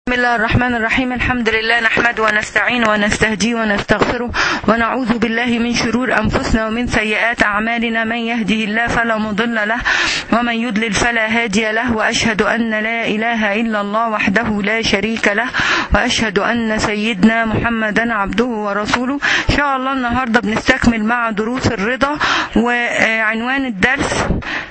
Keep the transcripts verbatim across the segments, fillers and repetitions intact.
بسم الله الرحمن الرحيم. الحمد لله نحمده ونستعين ونستهديه ونستغفره ونعوذ بالله من شرور أنفسنا ومن سيئات أعمالنا. من يهده الله فلا مضل له ومن يضلل فلا هادي له، وأشهد أن لا إله إلا الله وحده لا شريك له، وأشهد أن سيدنا محمدا عبده ورسوله. إن شاء الله النهاردة بنستكمل مع دروس الرضا، وعنوان الدرس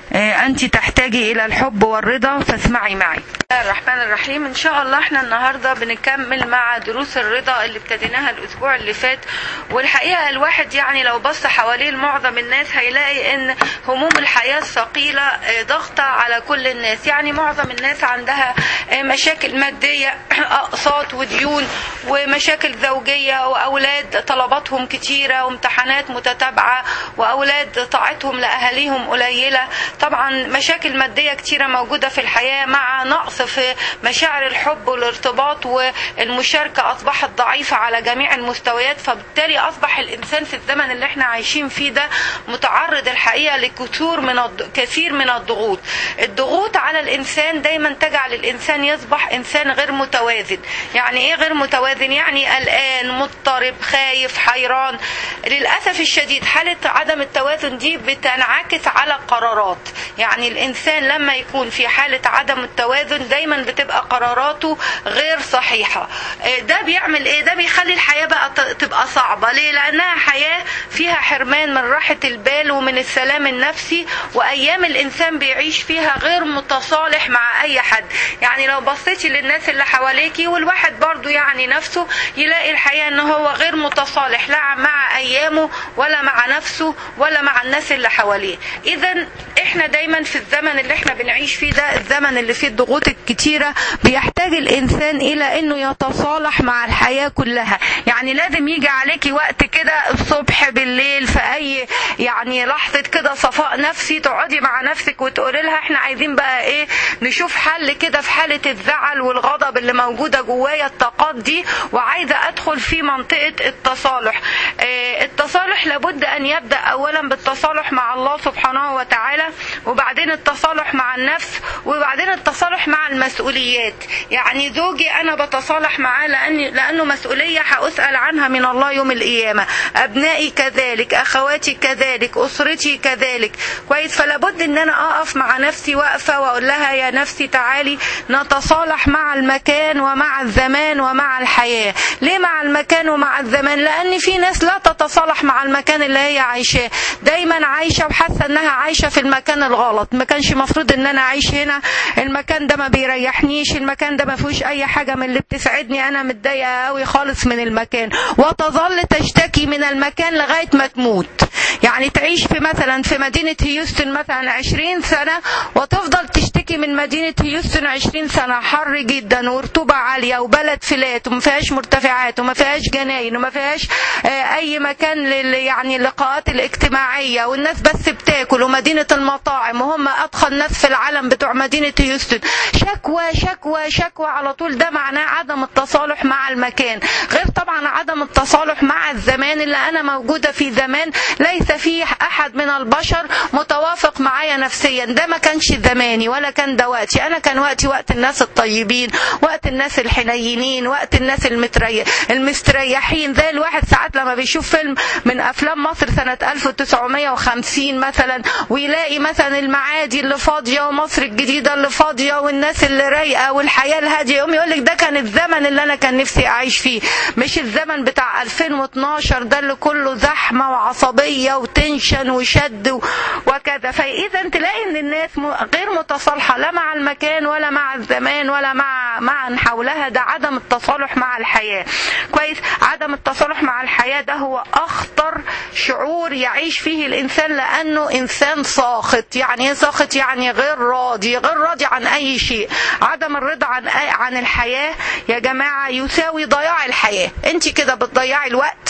أنت تحتاجي إلى الحب والرضا، فاسمعي معي. بسم الله الرحمن الرحيم. إن شاء الله احنا النهاردة بنكمل مع دروس الرضا اللي ابتديناها الأسبوع اللي فات. والحقيقة الواحد يعني لو بص حواليه معظم الناس هيلاقي ان هموم الحياة الثقيلة ضغطة على كل الناس. يعني معظم الناس عندها مشاكل مادية، أقساط وديون، ومشاكل زوجية، وأولاد طلباتهم كتيرة، وامتحانات متتابعة، وأولاد طاعتهم لأهاليهم قليلة. طبعا مشاكل مادية كتيرة موجودة في الحياة، مع نقص في مشاعر الحب والارتباط، والمشاركة أصبحت ضعيفة على جميع المستويات. فبالتالي أصبح الإنسان في الزمن اللي احنا عايشين فيه ده متعرض الحقيقة لكثير من كثير من الضغوط. الضغوط على الإنسان دايما تجعل الإنسان يصبح إنسان غير متوازن. يعني إيه غير متوازن؟ يعني قلقان، مضطرب، خايف، حيران. للأسف الشديد حالة عدم التوازن دي بتنعكس على قرارات. يعني الإنسان لما يكون في حالة عدم التوازن دايما بتبقى قراراته غير صحيحة. ده بيعمل ايه؟ ده بيخلي الحياة بقى تبقى صعبة. ليه؟ لأنها حياة فيها حرمان من راحة البال ومن السلام النفسي، وأيام الإنسان بيعيش فيها غير متصالح مع أي حد. يعني لو بصيتي للناس اللي حواليكي، والواحد برضو يعني نفسه يلاقي الحياة ان هو غير متصالح لا مع أيامه ولا مع نفسه ولا مع الناس اللي حواليه. إذن احنا دايما في الزمن اللي احنا بنعيش فيه ده، الزمن اللي فيه الضغوط الكتيرة، بيحتاج الإنسان إلى أنه يتصالح مع الحياة كلها. يعني لازم يجي عليكي وقت كده الصبح بالليل في أي يعني لحظة كده صفاء نفسي، تقعدي مع نفسك وتقولي لها احنا عايزين بقى ايه، نشوف حل كده في حالة الزعل والغضب اللي موجودة جوايا، الطاقات دي، وعايزة أدخل في منطقة التصالح. اه التصالح لابد أن يبدأ أولا بالتصالح مع الله سبحانه وتعالى، وبعدين التصالح مع النفس، وبعدين التصالح مع المسؤوليات. يعني زوجي أنا بتصالح معاه لأني لأنه مسؤولية هأسأل عنها من الله يوم القيامة، أبنائي كذلك، أخواتي كذلك، أسرتي كذلك. كويس؟ فلابد أن أنا أقف مع نفسي وقفة وأقول لها يا نفسي تعالي نتصالح مع المكان ومع الزمان ومع الحياة. ليه مع المكان ومع الزمان؟ لأن في ناس لا تتصالح مع المكان اللي هي عايشاه، دايما عايشة وحاسة أنها عايشة في المكان الغلط. ما كانش مفروض أن أنا أعيش هنا، المكان ده ما بيريحنيش، المكان ده ما فيهوش اي حاجة من اللي بتسعدني، انا متضايقة قوي خالص من المكان، وتظل تشتكي من المكان لغاية ما تموت. يعني تعيش في مثلا في مدينة هيوستن مثلا عشرين سنة، وتفضل تشتكي من مدينة هيوستن عشرين سنة، حر جدا ورطوبة عالية وبلد فلات وما فيهاش مرتفعات وما فيهاش جناين وما فيهاش اي مكان لل يعني اللقاءات الاجتماعية، والناس بس بتاكل، ومدينة المطاعم، وهم ادخل ناس في العالم بتوع مدينة هيوستن. شكوى شكوى شكوى على طول. ده معناه عدم التصالح مع المكان، غير طبعا عدم التصالح مع الزمان. اللي انا موجودة في زمان ليس فيه احد من البشر متوافق معايا نفسيا. ده ما كانش زماني ولا كان ده وقتي. انا كان وقتي وقت الناس الطيبين، وقت الناس الحنينين، وقت الناس المتريح المستريحين. زي الواحد ساعات لما بيشوف فيلم من افلام مصر سنة ألف وتسعمية وخمسين مثلا، ويلاقي مثلا المعادي اللي فاضية ومصر الجديدة اللي فاضية والناس اللي رايقة والحياة الهادية، يقوم يقولك ده كان الزمن اللي انا كان نفسي اعيش فيه، مش الزمن بتاع ألفين واثناشر ده اللي كله زحمة وعصبية وتنشن وشد وكذا. فاذا تلاقي ان الناس غير متصالحة لا مع المكان ولا مع الزمان ولا مع مع حولها. ده عدم التصالح مع الحياة. كويس؟ عدم التصالح مع الحياة ده هو اخطر شعور يعيش فيه الانسان، لانه انسان ساخط. يعني ايه ساخط؟ يعني غير راضي، غير راضي عن اي شيء. عدم الرضا عن عن الحياة يا جماعة يساوي ضياع الحياة. انت كده بتضيعي الوقت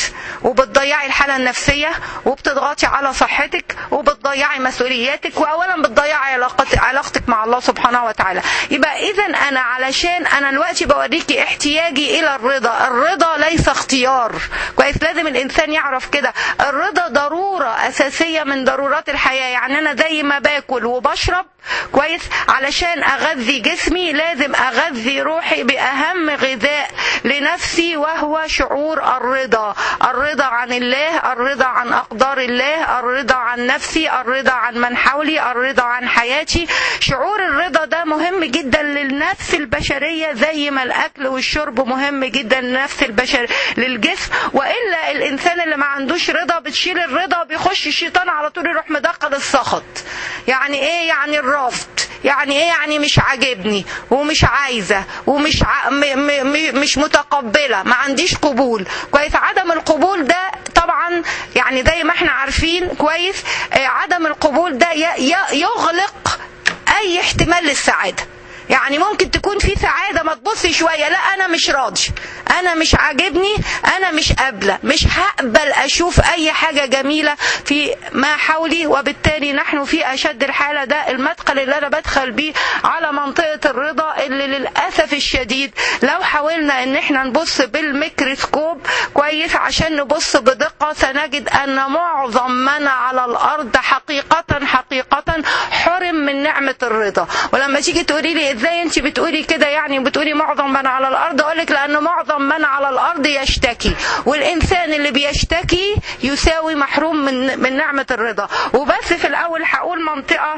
وبتضيعي الحالة النفسية وبتضغطي على صحتك وبتضيعي مسؤولياتك، واولا بتضيعي علاقتك مع الله سبحانه وتعالى. يبقى اذا انا علشان انا دلوقتي بوريكي احتياجي الى الرضا، الرضا ليس اختيار. كويس؟ لازم الانسان يعرف كده، الرضا ضرورة اساسية من ضرورات الحياة. يعني انا زي ما باكل وبشرب كويس علشان اغذي جسمي، لازم اغذي روحي باهم غذاء لنفسي، وهو شعور الرضا. الرضا عن الله، الرضا عن اقدار الله، الرضا عن نفسي، الرضا عن من حولي، الرضا عن حياتي. شعور الرضا ده مهم جدا للنفس البشرية، زي ما الاكل والشرب مهم جدا للنفس البشرية للجسم. والا الانسان اللي ما عندوش رضا، بتشيل الرضا بيخش الشيطان على طول يروح مدخل السخط. يعني ايه؟ يعني الرفض. يعني ايه؟ يعني مش عاجبني ومش عايزة ومش ع... م... م... مش متقبلة، ما عنديش قبول. كويس؟ عدم القبول ده طبعا يعني زي ما احنا عارفين كويس، عدم القبول ده ي... ي... يغلق اي احتمال للسعادة. يعني ممكن تكون في سعادة ما تبصي شوية، لا أنا مش راضي، أنا مش عاجبني، أنا مش قابلة، مش هقبل أشوف أي حاجة جميلة في ما حولي. وبالتالي نحن في أشد الحالة. ده المدخل اللي أنا بدخل بيه على منطقة الرضا، اللي للأسف الشديد لو حاولنا إن احنا نبص بالميكروسكوب كويس عشان نبص بدقة، سنجد أن معظم من على الأرض حقيقة حقيقة حرم من نعمة الرضا. ولما تيجي تقولي لي ازاي انت بتقولي كده، يعني بتقولي معظم من على الارض، اقولك لان معظم من على الارض يشتكي، والانسان اللي بيشتكي يساوي محروم من من نعمة الرضا. وبس في الاول هقول منطقة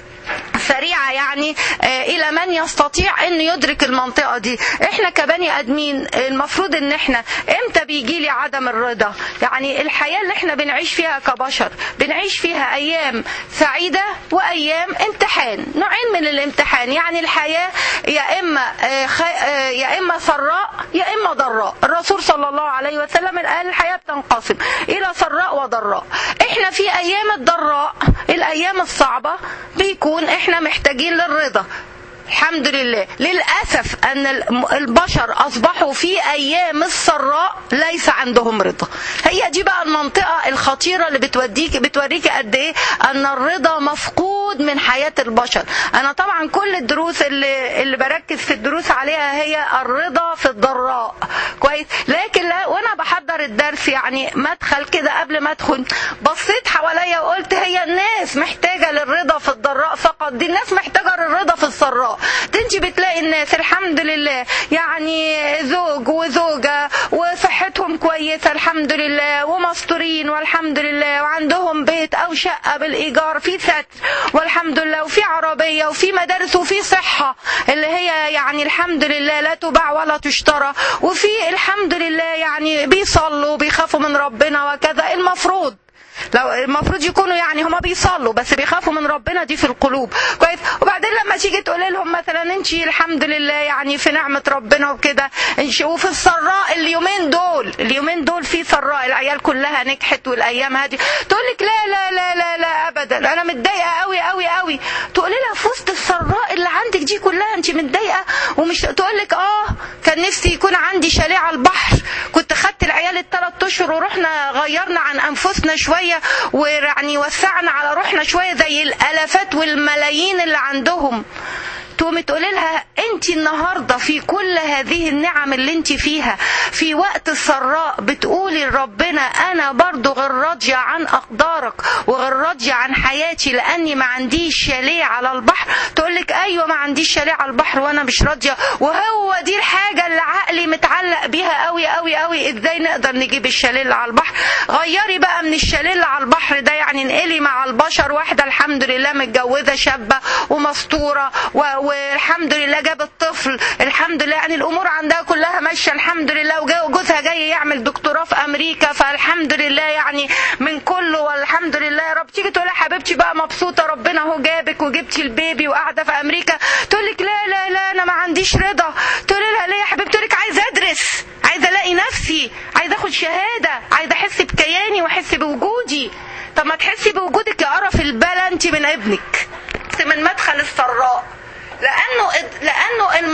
سريعة يعني آه الى من يستطيع ان يدرك المنطقة دي. احنا كبني ادمين المفروض ان احنا امتى بيجي لي عدم الرضا؟ يعني الحياة اللي احنا بنعيش فيها كبشر، بنعيش فيها ايام سعيدة وايام امتحان، نوعين من الامتحان. يعني الحياة يا اما آه خ... آه يا اما سراء يا اما ضراء. الرسول صلى الله عليه وسلم قال الحياة بتنقسم الى سراء وضراء. احنا في ايام الضراء، الايام الصعبة، بيكون احنا محتاجين للرضا. الحمد لله. للأسف أن البشر أصبحوا في أيام السراء ليس عندهم رضا. هي دي بقى المنطقة الخطيرة اللي بتوديك بتوريك قد إيه أن الرضا مفقود من حياة البشر. أنا طبعا كل الدروس اللي, اللي بركز في الدروس عليها هي الرضا في الضراء كويس. لكن لا، وأنا بحضر الدرس يعني مدخل كده قبل ما أدخل بصيت حواليا وقلت هي الناس محتاجة للرضا في الضراء فقط؟ دي الناس محتاجة للرضا في السراء. تنجي بتلاقي الناس الحمد لله يعني زوج وزوجة وصحتهم كويسة الحمد لله ومستورين والحمد لله، وعندهم بيت أو شقة بالإيجار في ستر والحمد لله، وفي عربية وفي مدارس وفي صحة اللي هي يعني الحمد لله لا تباع ولا تشترى، وفي الحمد لله يعني بيصلوا وبيخافوا من ربنا وكذا. المفروض لو المفروض يكونوا يعني هما بيصلوا بس بيخافوا من ربنا، دي في القلوب كويس. وبعدين لما تيجي تقول لهم مثلا انتي الحمد لله يعني في نعمة ربنا وكده، وفي السراء اليومين دول اليومين دول في سراء العيال كلها نجحت والايام هذه، تقول لك لا لا لا لا لا ابدا انا متضايقه قوي قوي قوي. تقول لها في وسط السراء اللي عندك دي كلها انت متضايقه؟ ومش تقول لك اه كان نفسي يكون عندي شاليه على البحر، كنت خدت العيال الثلاث اشهر ورحنا غيرنا عن انفسنا شويه ويعني وسعنا على روحنا شوية زي الالافات والملايين اللي عندهم. تقومي تقولي لها انت النهاردة في كل هذه النعم اللي انت فيها في وقت السراء بتقولي لربنا انا برضو غير راضية عن اقدارك وغير راضية عن حياتي لاني ما عنديش شاليه على البحر. تقولك ايوه ما عنديش شاليه على البحر وانا مش راضية، وهو دي الحاجة اللي عقلي متعلق بيها قوي قوي قوي. ازاي نقدر نجيب الشاليه اللي على البحر؟ غيري بقى من الشاليه اللي على البحر ده، يعني انقلي مع البشر واحدة الحمد لله متجوزة شابة ومستورة و والحمد لله جابت طفل الحمد لله، يعني الامور عندها كلها ماشيه الحمد لله، وجوزها جاي يعمل دكتوراه في امريكا فالحمد لله يعني من كله والحمد لله يا رب. تيجي تقول لها حبيبتي بقى مبسوطه ربنا اهو جابك وجبتي البيبي وقاعده في امريكا، تقول لك لا لا لا انا ما عنديش رضا. تقول لها ليه يا حبيبتي؟ تقول لك عايزه ادرس، عايزه الاقي نفسي، عايزه اخد شهاده، عايزه احس بكياني واحس بوجودي. طب ما تحسي بوجودك يا قرف البلا انت من ابنك من مدخل السراء، لأنه لأنه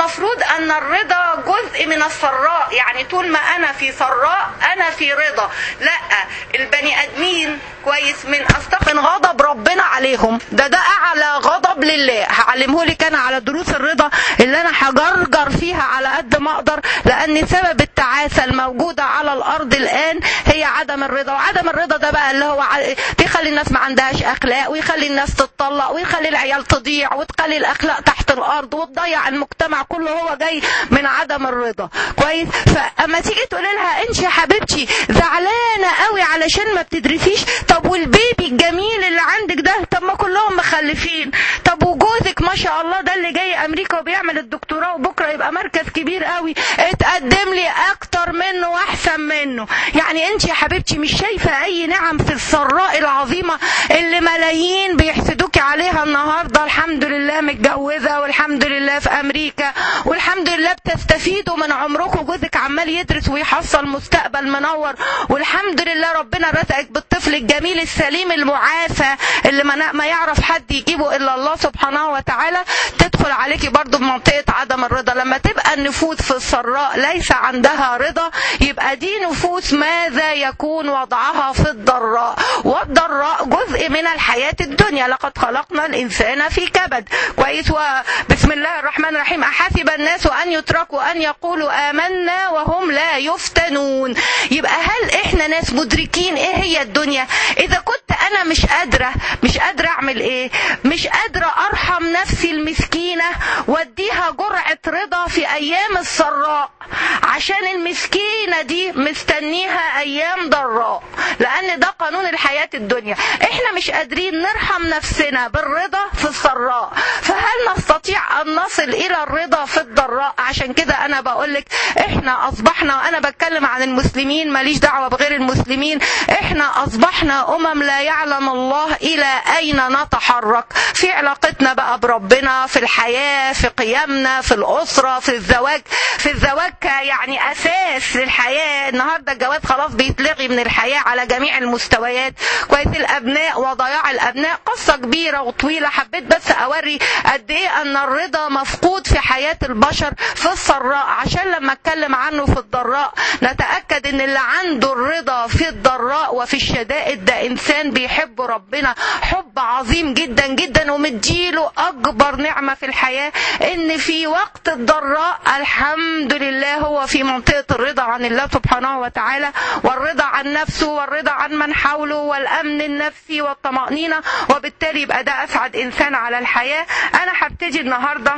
المفروض ان الرضا جزء من السراء، يعني طول ما انا في سراء انا في رضا. لا، البني ادمين كويس من استقن غضب ربنا عليهم، ده ده اعلى غضب لله. هعلمه لك انا على دروس الرضا اللي انا هجرجر فيها على قد ما اقدر، لان سبب التعاسه الموجوده على الارض الان هي عدم الرضا. وعدم الرضا ده بقى اللي هو بيخلي الناس ما عندهاش اخلاق، ويخلي الناس تتطلق، ويخلي العيال تضيع، وتخلي الاخلاق تحت الارض، وتضيع المجتمع كله. هو جاي من عدم الرضا كويس. فاما تيجي تقول لها انت يا حبيبتي زعلانه قوي علشان ما بتدرسيش، طب والبيبي الجميل اللي عندك ده، طب ما كلهم مخلفين، طب وجوزك ما شاء الله ده اللي جاي امريكا وبيعمل الدكتوراه وبكره يبقى مركز كبير قوي، اتقدم لي اكتر منه واحسن منه. يعني انت يا حبيبتي مش شايفه اي نعم في السراء العظيمه اللي ملايين بيحسدوكي عليها النهارده؟ الحمد لله متجوزه، والحمد لله في امريكا، والحمد لله بتستفيدوا من عمركم، جوزك عمال يدرس ويحصل مستقبل منور، والحمد لله ربنا رزقك بالطفل الجميل السليم المعافى اللي ما يعرف حد يجيبه الا الله سبحانه وتعالى. تدخل عليكي برضو بمنطقه عدم الرضا. لما تبقى النفوس في السراء ليس عندها رضا، يبقى دي نفوس ماذا يكون وضعها في الضراء. والضراء جزء من الحياه الدنيا. لقد خلقنا الانسان في كبد كويس. وبسم الله الرحمن الرحيم، احسب الناس ان يتركوا ان يقولوا امنا وهم لا يفتنون. يبقى هل احنا ناس مدركين ايه هي الدنيا؟ اذا كنت انا مش قادره مش قادره اعمل ايه؟ مش قادره ارحم نفسي المسكينه واديها جرعه رضا في ايام السراء، عشان المسكينه دي مستنيها ايام ضراء، لان ده قانون الحياه الدنيا. احنا مش قادرين نرحم نفسنا بالرضا في السراء، فهل نستطيع ان نصل الى الرضا في الضراء؟ عشان كده انا بقولك احنا اصبحنا، وانا بتكلم عن المسلمين ماليش دعوه بغير المسلمين، احنا اصبحنا امم لا يعلم الله الى اين نتحرك في علاقتنا بقى بربنا، في الحياه، في قيمنا، في الاسره، في الزواج. في الزواج يعني اساس للحياه. النهارده الجواز خلاص بيتلغي من الحياه على جميع المستويات كويس. الابناء وضياع الابناء قصه كبيره وطويله، حبيت بس اوري قد ايه ان الرضا مفقود في حياه البشر في السراء، عشان لما اتكلم عنه في الضراء نتاكد ان اللي عنده الرضا في الضراء وفي الشدائد ده انسان بيحب ربنا حب عظيم جدا جدا، ومديله اكبر نعمه في الحياه ان في وقت الضراء الحمد لله هو في منطقه الرضا عن الله سبحانه وتعالى، والرضا عن نفسه، والرضا عن من حوله، والامن النفسي والطمانينه، وبالتالي يبقى ده اسعد انسان على الحياه. انا هبتدي النهارده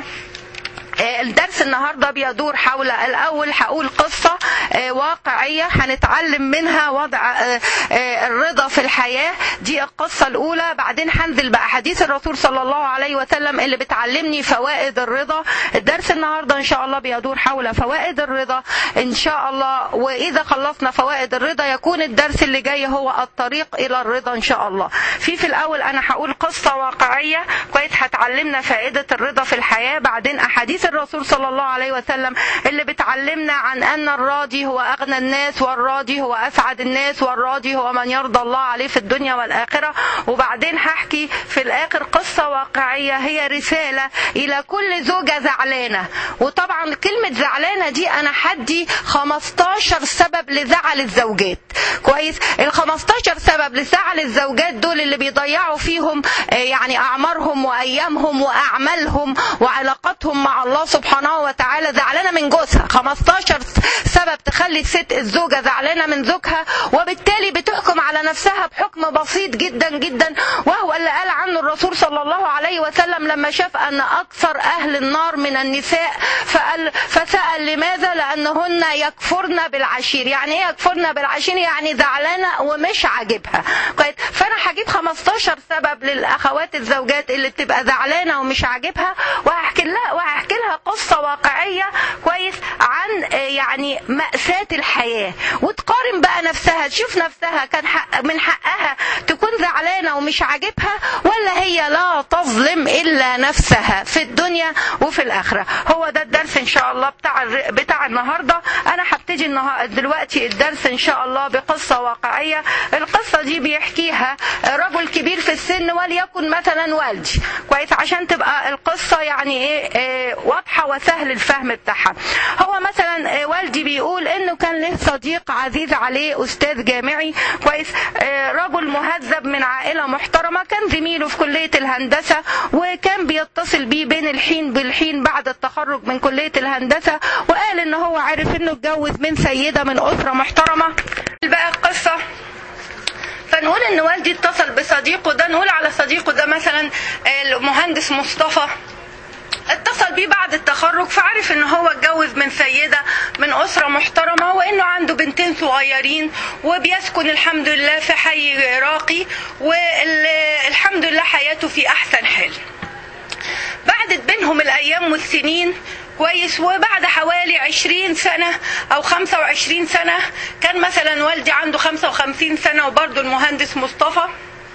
الدرس النهارده بيدور حول، الاول هقول قصه واقعيه هنتعلم منها وضع الرضا في الحياه، دي القصه الاولى. بعدين هنزل بقى حديث الرسول صلى الله عليه وسلم اللي بتعلمني فوائد الرضا. الدرس النهارده ان شاء الله بيدور حول فوائد الرضا ان شاء الله، واذا خلصنا فوائد الرضا يكون الدرس اللي جاي هو الطريق الى الرضا ان شاء الله. في في الاول انا هقول قصه واقعيه كويس هتعلمنا فائده الرضا في الحياه، بعدين احاديث الرسول صلى الله عليه وسلم اللي بتعلمنا عن أن الراضي هو أغنى الناس، والراضي هو أسعد الناس، والراضي هو من يرضى الله عليه في الدنيا والآخرة. وبعدين هحكي في الآخر قصة واقعية هي رسالة إلى كل زوجة زعلانة. وطبعا كلمة زعلانة دي أنا حدي خمستاشر سبب لزعل الزوجات كويس. ال خمستاشر سبب لزعل الزوجات دول اللي بيضيعوا فيهم يعني أعمارهم وأيامهم وأعمالهم وعلاقاتهم مع الله سبحانه وتعالى، زعلانه من جوزها. خمستاشر سبب تخلي الست الزوجه زعلانه من زوجها، وبالتالي بتحكم على نفسها بحكم بسيط جدا جدا، وهو اللي قال عنه الرسول صلى الله عليه وسلم لما شاف ان اكثر اهل النار من النساء، فقال فسأل لماذا؟ لانهن يكفرن بالعشير. يعني ايه يكفرن بالعشير؟ يعني زعلانه ومش عاجبها. فانا هجيب خمستاشر سبب للاخوات الزوجات اللي بتبقى زعلانه ومش عاجبها، وهحكي لها وهحكي لها قصة واقعية كويس عن يعني مأساة الحياة، وتقارن بقى نفسها، تشوف نفسها كان حق من حقها تكون زعلانة ومش عاجبها، ولا هي لا تظلم إلا نفسها في الدنيا وفي الآخرة. هو ده الدرس إن شاء الله بتاع بتاع النهاردة. أنا هبتدي دلوقتي الدرس إن شاء الله بقصة واقعية. القصة دي بيحكيها رجل كبير في السن وليكن مثلا والدي، كويس، عشان تبقى القصة يعني ايه, إيه واضحة وسهل الفهم بتاعها. هو مثلا إيه والدي بيقول انه كان له صديق عزيز عليه استاذ جامعي، كويس، إيه رجل مهذب من عائلة محترمة، كان زميله في كلية الهندسة وكان بيتصل بيه بين الحين بالحين بعد التخرج من كلية الهندسة، وقال ان هو عارف انه اتجوز من سيدة من اسرة محترمة. بقى القصة فنقول ان والدي اتصل بصديقه ده، نقول على صديقه ده مثلا المهندس مصطفى، اتصل بيه بعد التخرج فعرف ان هو اتجوز من سيدة من اسرة محترمة وانه عنده بنتين صغيرين وبيسكن الحمد لله في حي راقي والحمد لله حياته في احسن حال. بعدت بينهم الايام والسنين، كويس، وبعد حوالي عشرين سنة او خمسة وعشرين سنة كان مثلا والدي عنده خمسة وخمسين سنة وبرضه المهندس مصطفى.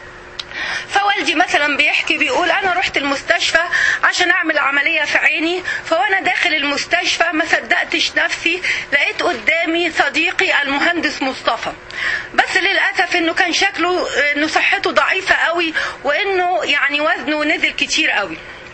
فوالدي مثلا بيحكي بيقول انا رحت المستشفى عشان اعمل عملية في عيني، فوانا داخل المستشفى ما صدقتش نفسي لقيت قدامي صديقي المهندس مصطفى، بس للأسف انه كان شكله انه صحته ضعيفة قوي وانه يعني وزنه نزل كتير قوي.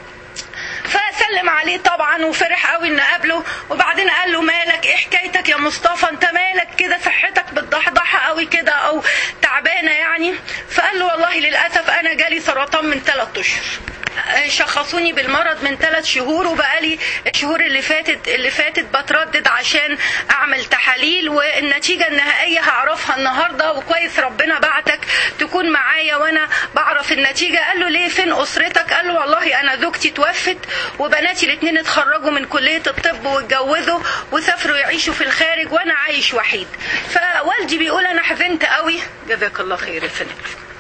فسلم عليه طبعا وفرح قوي ان قابله، وبعدين قال له مالك، ايه حكايتك يا مصطفى، انت مالك كده، صحتك بتضحضح قوي كده او تعبانه يعني؟ فقال له والله للاسف انا جالي سرطان من ثلاث اشهر، شخصوني بالمرض من ثلاث شهور وبقالي الشهور اللي فاتت اللي فاتت بتردد عشان اعمل تحاليل والنتيجه النهائيه هعرفها النهارده، وكويس ربنا بعتك تكون معايا وانا بعرف النتيجه. قال له ليه، فين اسرتك؟ قال له والله انا زوجتي توفت وبناتي الاثنين اتخرجوا من كليه الطب واتجوزوا وسافروا يعيشوا في الخارج وانا عايش وحيد. فوالدي بيقول انا حزنت قوي، جزاك الله خير يا فندم،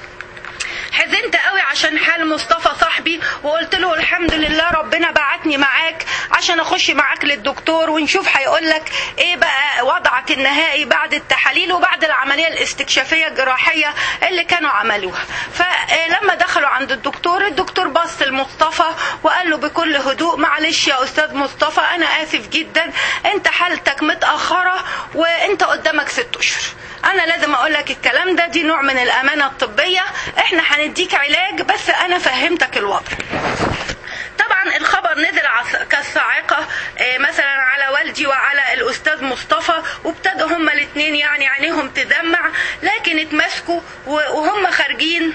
حزنت قوي عشان حال مصطفى صاحبي، وقلت له الحمد لله ربنا بعتني معاك عشان اخش معاك للدكتور ونشوف هيقول لك ايه بقى وضعك النهائي بعد التحاليل وبعد العمليه الاستكشافيه الجراحيه اللي كانوا عملوها. فلما دخلوا عند الدكتور، الدكتور بص لمصطفى وقال له بكل هدوء معلش يا استاذ مصطفى انا اسف جدا، انت حالتك متاخره وانت قدامك ست اشهر، انا لازم اقول لك الكلام ده، دي نوع من الامانه الطبيه، احنا هنديك علاج بس انا فهمتك الوضع. طبعا الخبر نزل كالصاعقه مثلا على والدي وعلى الاستاذ مصطفى، وابتدوا هما الاثنين يعني عينيهم تدمع، لكن اتمسكوا وهم خارجين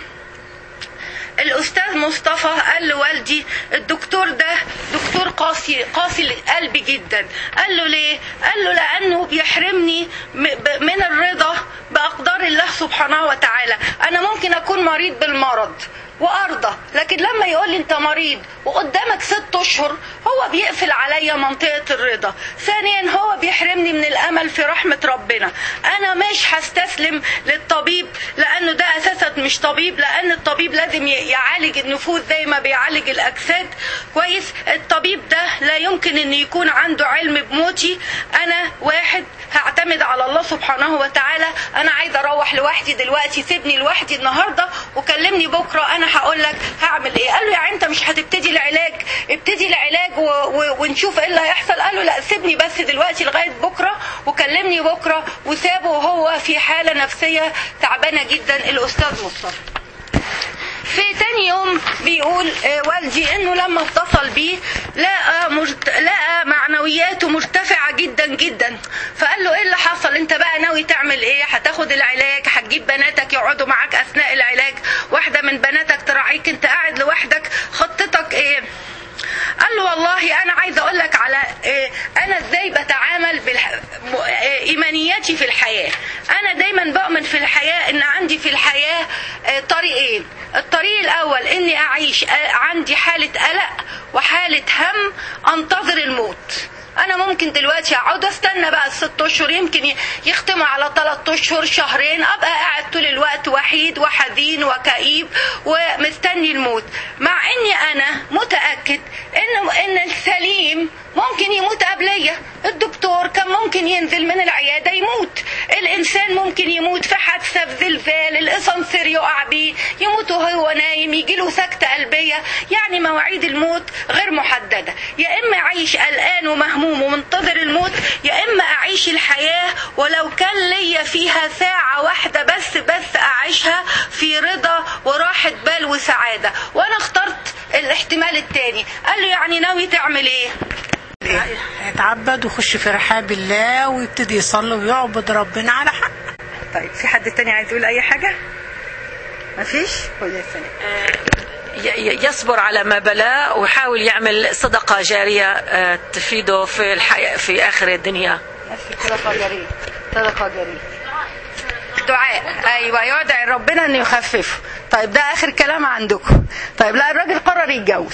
الاستاذ مصطفى قال لوالدي الدكتور ده دكتور قاسي قاسي القلب جدا. قال له ليه؟ قال له لانه بيحرمني من الرضا باقدار الله سبحانه وتعالى، انا ممكن اكون مريض بالمرض وارضى، لكن لما يقول لي انت مريض وقدامك ست اشهر هو بيقفل عليا منطقة الرضا. ثانيا هو بيحرمني من الامل في رحمة ربنا، انا مش هستسلم للطبيب لانه ده اساسا مش طبيب، لان الطبيب لازم يعالج النفوس زي ما بيعالج الاجساد، كويس، الطبيب ده لا يمكن ان يكون عنده علم بموتي، انا واحد هعتمد على الله سبحانه وتعالى، انا عايزه اروح لوحدي دلوقتي، سيبني لوحدي النهارده وكلمني بكره انا هقول لك هعمل ايه. قال له يعني انت مش هتبتدي العلاج؟ ابتدي العلاج و... و... ونشوف ايه اللي هيحصل. قال له لا سيبني بس دلوقتي لغايه بكره وكلمني بكره، وسابه وهو في حاله نفسيه تعبانه جدا الاستاذ مصطفى. في تاني يوم بيقول والدي انه لما اتصل بيه لقى مرت... لقى معنوياته مرتفعه جدا جدا، فقال له ايه اللي حصل، انت بقى ناوي تعمل ايه، هتاخد العلاج، هتجيب بناتك يقعدوا معاك اثناء العلاج، واحده من بناتك تراعيك، انت قاعد لوحدك، خطتك ايه؟ قال له والله انا عايز اقول لك على إيه انا ازاي بتعامل بالح... ايمانياتي في الحياه. انا دايما بؤمن في الحياه ان عندي في الحياه طريقين، الطريق الاول اني اعيش عندي حاله قلق وحاله هم انتظر الموت. انا ممكن دلوقتي اقعد استنى بقى الست اشهر، يمكن يختموا على ثلاث اشهر شهرين، ابقى قاعد طول الوقت وحيد وحزين وكئيب ومستني الموت، مع اني انا متاكد ان ان السليم ممكن يموت قبليا. الدكتور كان ممكن ينزل من العياده يموت، الانسان ممكن يموت في حادثه، في زلزال، الاسانسير يقع بيه، يموت وهو نايم، يجيله سكته قلبيه، يعني مواعيد الموت غير محدده. يا اما اعيش قلقان ومهموم ومنتظر الموت، يا اما اعيش الحياه ولو كان ليا فيها ساعة واحدة بس بس أعيشها في رضا وراحة بال وسعادة. وأنا اخترت الاحتمال التاني. قال له يعني ناوي تعمل ايه؟ يتعبد ويخش في رحاب الله ويبتدي يصلي ويعبد ربنا على حق. طيب في حد تاني عايز يقول اي حاجة؟ مفيش؟ قول يا سنة. يصبر على ما بلاه ويحاول يعمل صدقة جارية تفيده في الحياة في آخر الدنيا. صدقة جارية. صدقة جارية. دعاء. ايوه يدعي ربنا انه يخففه. طيب ده اخر كلام عندكم. طيب لا الراجل قرر يتجوز.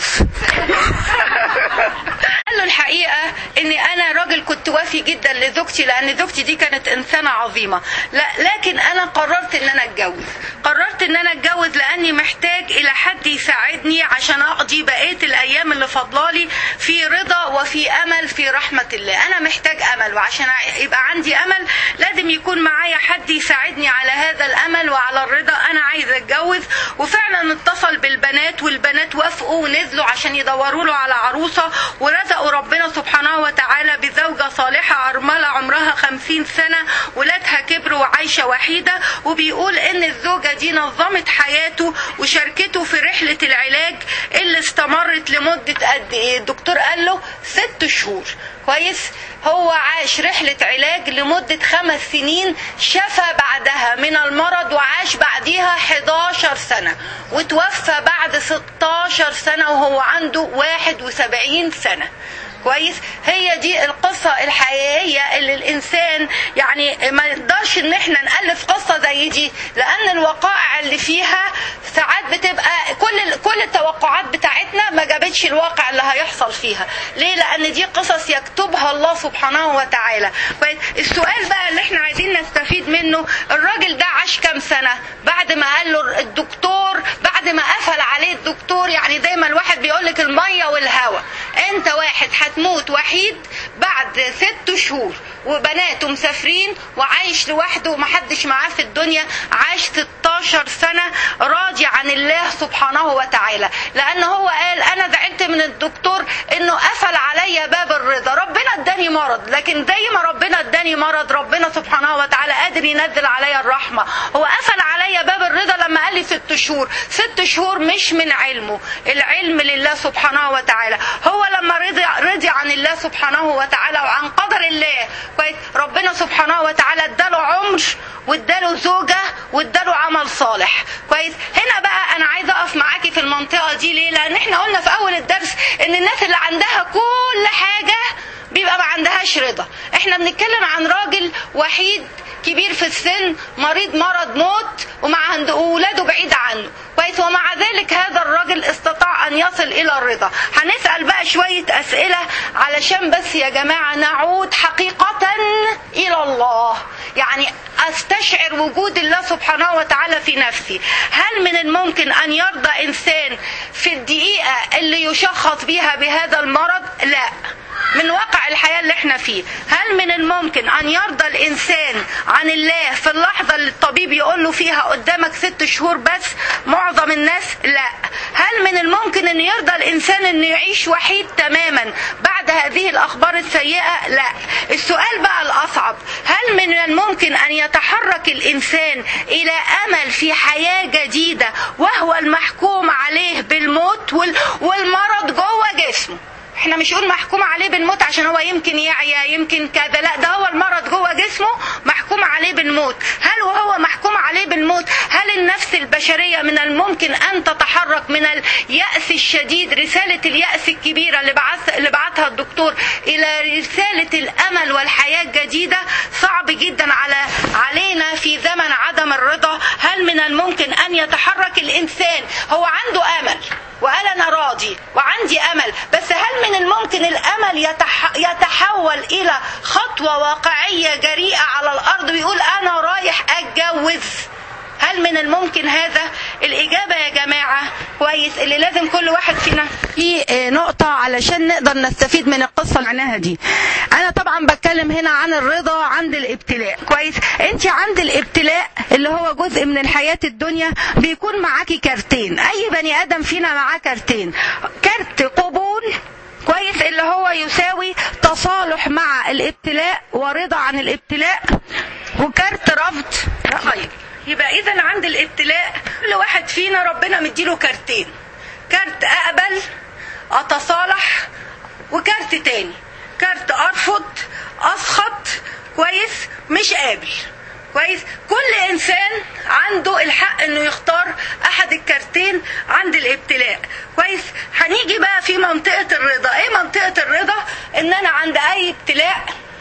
قال له الحقيقه اني انا راجل كنت وافي جدا لزوجتي لان زوجتي دي كانت انسانه عظيمه، لا لكن انا قررت ان انا اتجوز. قررت ان انا اتجوز لاني محتاج الى حد يساعدني عشان اقضي بقيه الايام اللي فاضلالي في رضا وفي امل في رحمه الله. انا محتاج امل، وعشان يبقى عندي امل لازم يكون معايا حد يساعدني على هذا الامل وعلى الرضا. انا عايزه اتجوز. وفعلا اتصل بالبنات والبنات وافقوا ونزلوا عشان يدوروا له على عروسه، ورزقوا ربنا سبحانه وتعالى بزوجه صالحه ارمله عمرها خمسين سنه، ولادها كبروا وعايشه وحيده. وبيقول ان الزوجه دي نظمت حياته وشاركته في رحله العلاج اللي استمرت لمده قد ايه؟ الدكتور قال له ست شهور. كويس. هو عاش رحلة علاج لمدة خمس سنين، شفى بعدها من المرض وعاش بعدها حداشر سنة، وتوفى بعد ستاشر سنة وهو عنده واحد وسبعين سنة. كويس. هي دي القصة الحقيقية اللي الإنسان يعني ما نقدرش إن احنا نألف قصة زي دي، لأن الوقائع اللي فيها ساعات بتبقى كل كل التوقعات بتاعتنا ما جابتش الواقع اللي هيحصل فيها. ليه؟ لأن دي قصص يكتبها الله سبحانه وتعالى. السؤال بقى اللي احنا عايزين نستفيد منه، الراجل ده عاش كام سنة بعد ما قال له الدكتور، بعد ما قفل عليه الدكتور؟ يعني زي ما الواحد بيقولك المية والهواء، انت واحد هتموت وحيد بعد ست شهور وبناته مسافرين وعايش لوحده ومحدش معاه في الدنيا، عاش ستاشر سنة راضي عن الله سبحانه وتعالى، لأن هو قال أنا زعلت من الدكتور إنه قفل عليا باب الرضا. ربنا اداني مرض، لكن زي ما ربنا اداني مرض ربنا سبحانه وتعالى قادر ينزل عليا الرحمة. هو قفل عليا باب الرضا لما قال لي ست شهور. ست شهور مش من علمه، العلم لله سبحانه وتعالى. هو لما رضي رضي عن الله سبحانه وتعالى وعن قدر الله، كويس، ربنا سبحانه وتعالى اداله عمر واداله زوجة واداله عمل صالح. كويس. هنا بقى انا عايزه اقف معاكي في المنطقة دي. ليه؟ لان احنا قلنا في اول الدرس ان الناس اللي عندها كل حاجة بيبقى ما عندهاش رضا. احنا بنتكلم عن راجل وحيد كبير في السن، مريض مرض موت، ومع اولاده بعيد عنه. كويس. ومع ذلك هذا الراجل استطاع ان يصل الى الرضا. هنسأل بقى شوية اسئلة علشان بس يا جماعة نعود حقيقة الى الله، يعني استشعر وجود الله سبحانه وتعالى في نفسي. هل من الممكن ان يرضى انسان في الدقيقة اللي يشخص بها بهذا المرض؟ لا، من واقع الحياة اللي احنا فيه. هل من الممكن ان يرضى الانسان عن الله في اللحظة اللي الطبيب يقول له فيها قدامك ست شهور بس؟ معظم الناس لا. هل من الممكن ان يرضى الانسان ان يعيش وحيد تماما بعد هذه الاخبار السيئة؟ لا. السؤال بقى الاصعب، هل من الممكن ان يتحرك الانسان الى امل في حياة جديدة وهو المحكوم عليه بالموت والمرض جوه جسمه؟ احنا مش قول محكوم عليه بالموت عشان هو يمكن يعيا يمكن كذا، لا، ده هو المرض جوه جسمه محكوم عليه بالموت. هل وهو محكوم عليه بالموت هل النفس البشرية من الممكن ان تتحرك من اليأس الشديد، رسالة اليأس الكبيرة اللي بعث اللي بعثها الدكتور، الى رسالة الامل والحياة الجديدة؟ صعب جدا على علينا في زمن عدم الرضا. هل من الممكن ان يتحرك الانسان هو عنده امل وقال انا راضي وعندي امل، بس هل من الممكن الامل يتح... يتحول الى خطوة واقعية جريئة على الارض ويقول انا رايح اتجوز؟ هل من الممكن هذا؟ الإجابة يا جماعة كويس اللي لازم كل واحد فينا في نقطة علشان نقدر نستفيد من القصة اللي معناها دي. أنا طبعا بتكلم هنا عن الرضا عند الابتلاء. كويس. أنت عند الابتلاء اللي هو جزء من الحياة الدنيا بيكون معاكي كارتين. أي بني آدم فينا معاه كارتين، كارت قبول كويس، اللي هو يساوي تصالح مع الابتلاء ورضا عن الابتلاء، وكارت رفض. طيب يبقى اذا عند الابتلاء كل واحد فينا ربنا مديله كارتين، كارت اقبل اتصالح، وكارت تاني كارت ارفض اسخط، كويس، مش قابل. كويس، كل انسان عنده الحق انه يختار احد الكارتين عند الابتلاء. كويس، هنيجي بقى في منطقة الرضا. ايه منطقة الرضا؟ ان انا عند اي ابتلاء،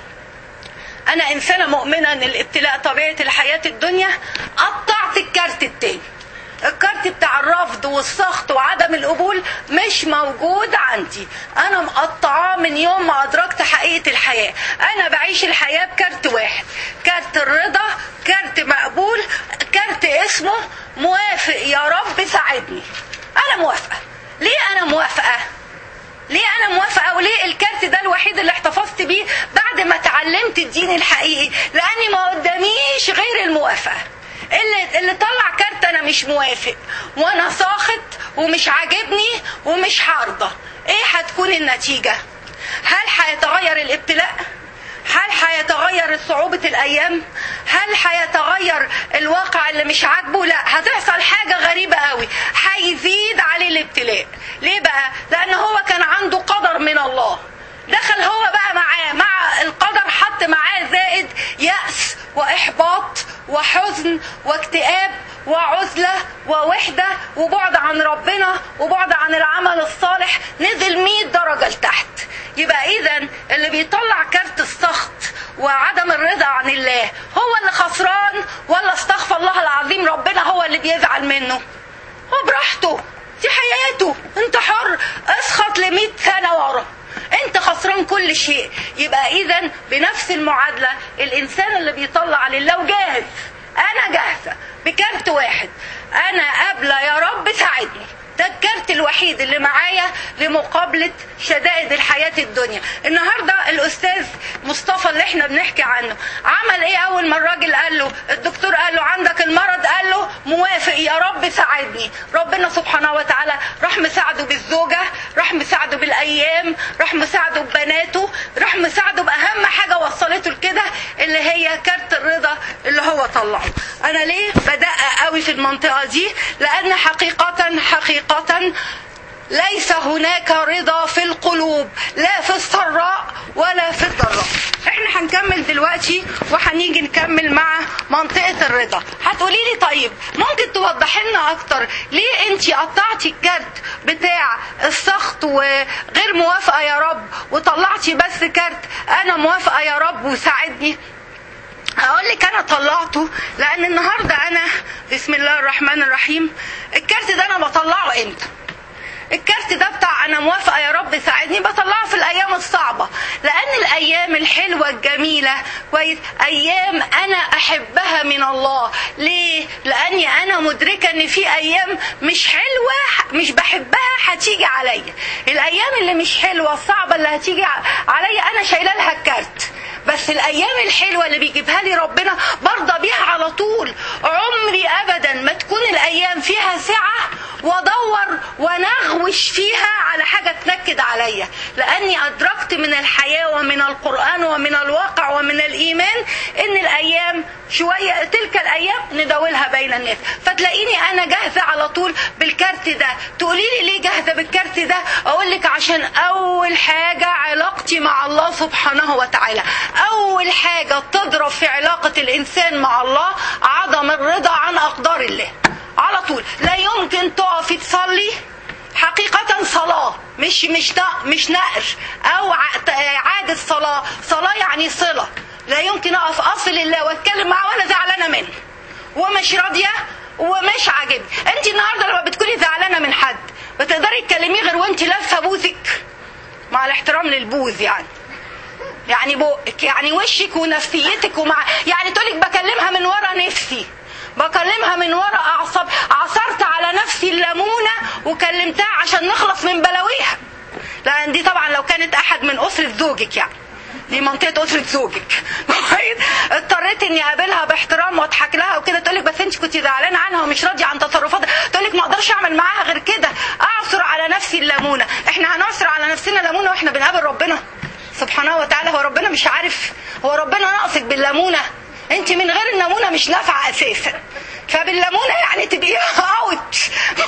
انا انسانة مؤمنة ان الابتلاء طبيعة الحياة الدنيا، قطعت الكارت التاني، الكارت بتاع الرفض والسخط وعدم القبول مش موجود عندي، انا مقطعاه من يوم ما ادركت حقيقة الحياة. انا بعيش الحياة بكارت واحد، كارت الرضا، كارت مقبول، كارت اسمه موافق يا رب ساعدني. انا موافقة. ليه انا موافقة؟ ليه انا موافقة وليه الكارت ده الوحيد اللي احتفظت بيه بعد ما اتعلمت الدين الحقيقي؟ لاني ما قداميش غير الموافقة. اللي, اللي طلع كارت انا مش موافق وانا ساخط ومش عاجبني ومش حارضة، ايه هتكون النتيجة؟ هل هيتغير الابتلاء؟ هل هيتغير صعوبة الايام؟ هل هيتغير الواقع اللي مش عاجبه؟ لا، هتحصل حاجة غريبة قوي، هيزيد عليه الابتلاء. ليه بقى؟ لان هو كان عنده قدر من الله، دخل هو بقى معاه مع القدر، حط معاه زائد يأس واحباط وحزن واكتئاب وعزلة ووحدة وبعد عن ربنا وبعد عن العمل الصالح، نزل مية درجة لتحت. يبقى اذا اللي بيطلع كارت السخط وعدم الرضا عن الله هو اللي خسران، ولا استغفر الله العظيم ربنا هو اللي بيزعل منه؟ هو براحته، دي حياته، انت حر، اسخط لمية سنة ورا، انت خسران كل شيء. يبقى اذا بنفس المعادلة الانسان اللي بيطلع لله وجاهز، انا جاهزة بكارت واحد، انا قابلة يا رب ساعدني، ده الكارت الوحيد اللي معايا لمقابلة شدائد الحياة الدنيا. النهاردة الأستاذ مصطفى اللي احنا بنحكي عنه عمل ايه؟ أول ما الراجل قال له، الدكتور قال له عندك المرض، قال له موافق يا رب ساعدني. ربنا سبحانه وتعالى راح مساعده بالزوجة، راح مساعده بالأيام، راح مساعده ببناته، راح مساعده بأهم حاجة وصلته لكده اللي هي كارت الرضا اللي هو طلعه. أنا ليه بدقق قوي في المنطقة دي؟ لأن حقيقة حقيقة ليس هناك رضا في القلوب، لا في السراء ولا في الضراء. احنا هنكمل دلوقتي وهنيجي نكمل مع منطقة الرضا. هتقولي لي طيب ممكن توضح لنا اكتر ليه انتي قطعتي الكارت بتاع السخط وغير موافقة يا رب وطلعتي بس كارت انا موافقة يا رب وساعدني؟ هقول لك انا طلعته لان النهارده انا بسم الله الرحمن الرحيم الكارت ده انا بطلعه امتى؟ الكارت ده بتاع انا موافقه يا رب ساعدني بطلعه في الايام الصعبه، لان الايام الحلوه الجميله كويس ايام انا احبها من الله. ليه؟ لاني انا مدركه ان في ايام مش حلوه مش بحبها هتيجي عليا. الايام اللي مش حلوه الصعبه اللي هتيجي عليا انا شايله لها الكارت، بس الايام الحلوه اللي بيجيبها لي ربنا برضى بيها على طول. عمري ابدا ما تكون الايام فيها سعه وادور ونغوش فيها على حاجه تنكد عليا، لاني ادركت من الحياه ومن القران ومن الواقع ومن الايمان ان الايام شويه تلك الايام نداولها بين الناس. فتلاقيني انا جاهزه على طول بالكارت ده. تقولي لي ليه جاهزه بالكارت ده؟ اقول لك عشان اول حاجه علاقتي مع الله سبحانه وتعالى. اول حاجه تضرب في علاقه الانسان مع الله عدم الرضا عن اقدار الله. على طول لا يمكن تقفي تصلي حقيقة صلاة مش مش مش نقر او عادة صلاة، صلاة يعني صلة. لا يمكن اقف اصل الله واتكلم معاه وانا زعلانة منه ومش راضية ومش عاجبني. انت النهارده لما بتكوني زعلانة من حد بتقدري تكلميه غير وانت لافة بوزك، مع الاحترام للبوز يعني يعني بقك يعني وشك ونفسيتك ومع يعني تقولك بكلمها من ورا نفسي، بكلمها من ورا اعصاب، عصرت على نفسي الليمونه وكلمتها عشان نخلص من بلاويها. لان دي طبعا لو كانت احد من اسره زوجك، يعني دي منطقه اسره زوجك اضطريت اني اقابلها باحترام واضحك لها وكده، تقولك بس انت كنت زعلانه عنها ومش راضيه عن تصرفاتها، تقولك ما اقدرش اعمل معاها غير كده، اعصر على نفسي نفسي الليمونه. احنا هنعصر على نفسنا ليمونه واحنا بنقابل ربنا سبحانه وتعالى؟ هو ربنا مش عارف؟ هو ربنا ناقصك بالليمونه؟ انت من غير الليمونه مش نافعه اساسا، فبالليمونه يعني تبقي اوت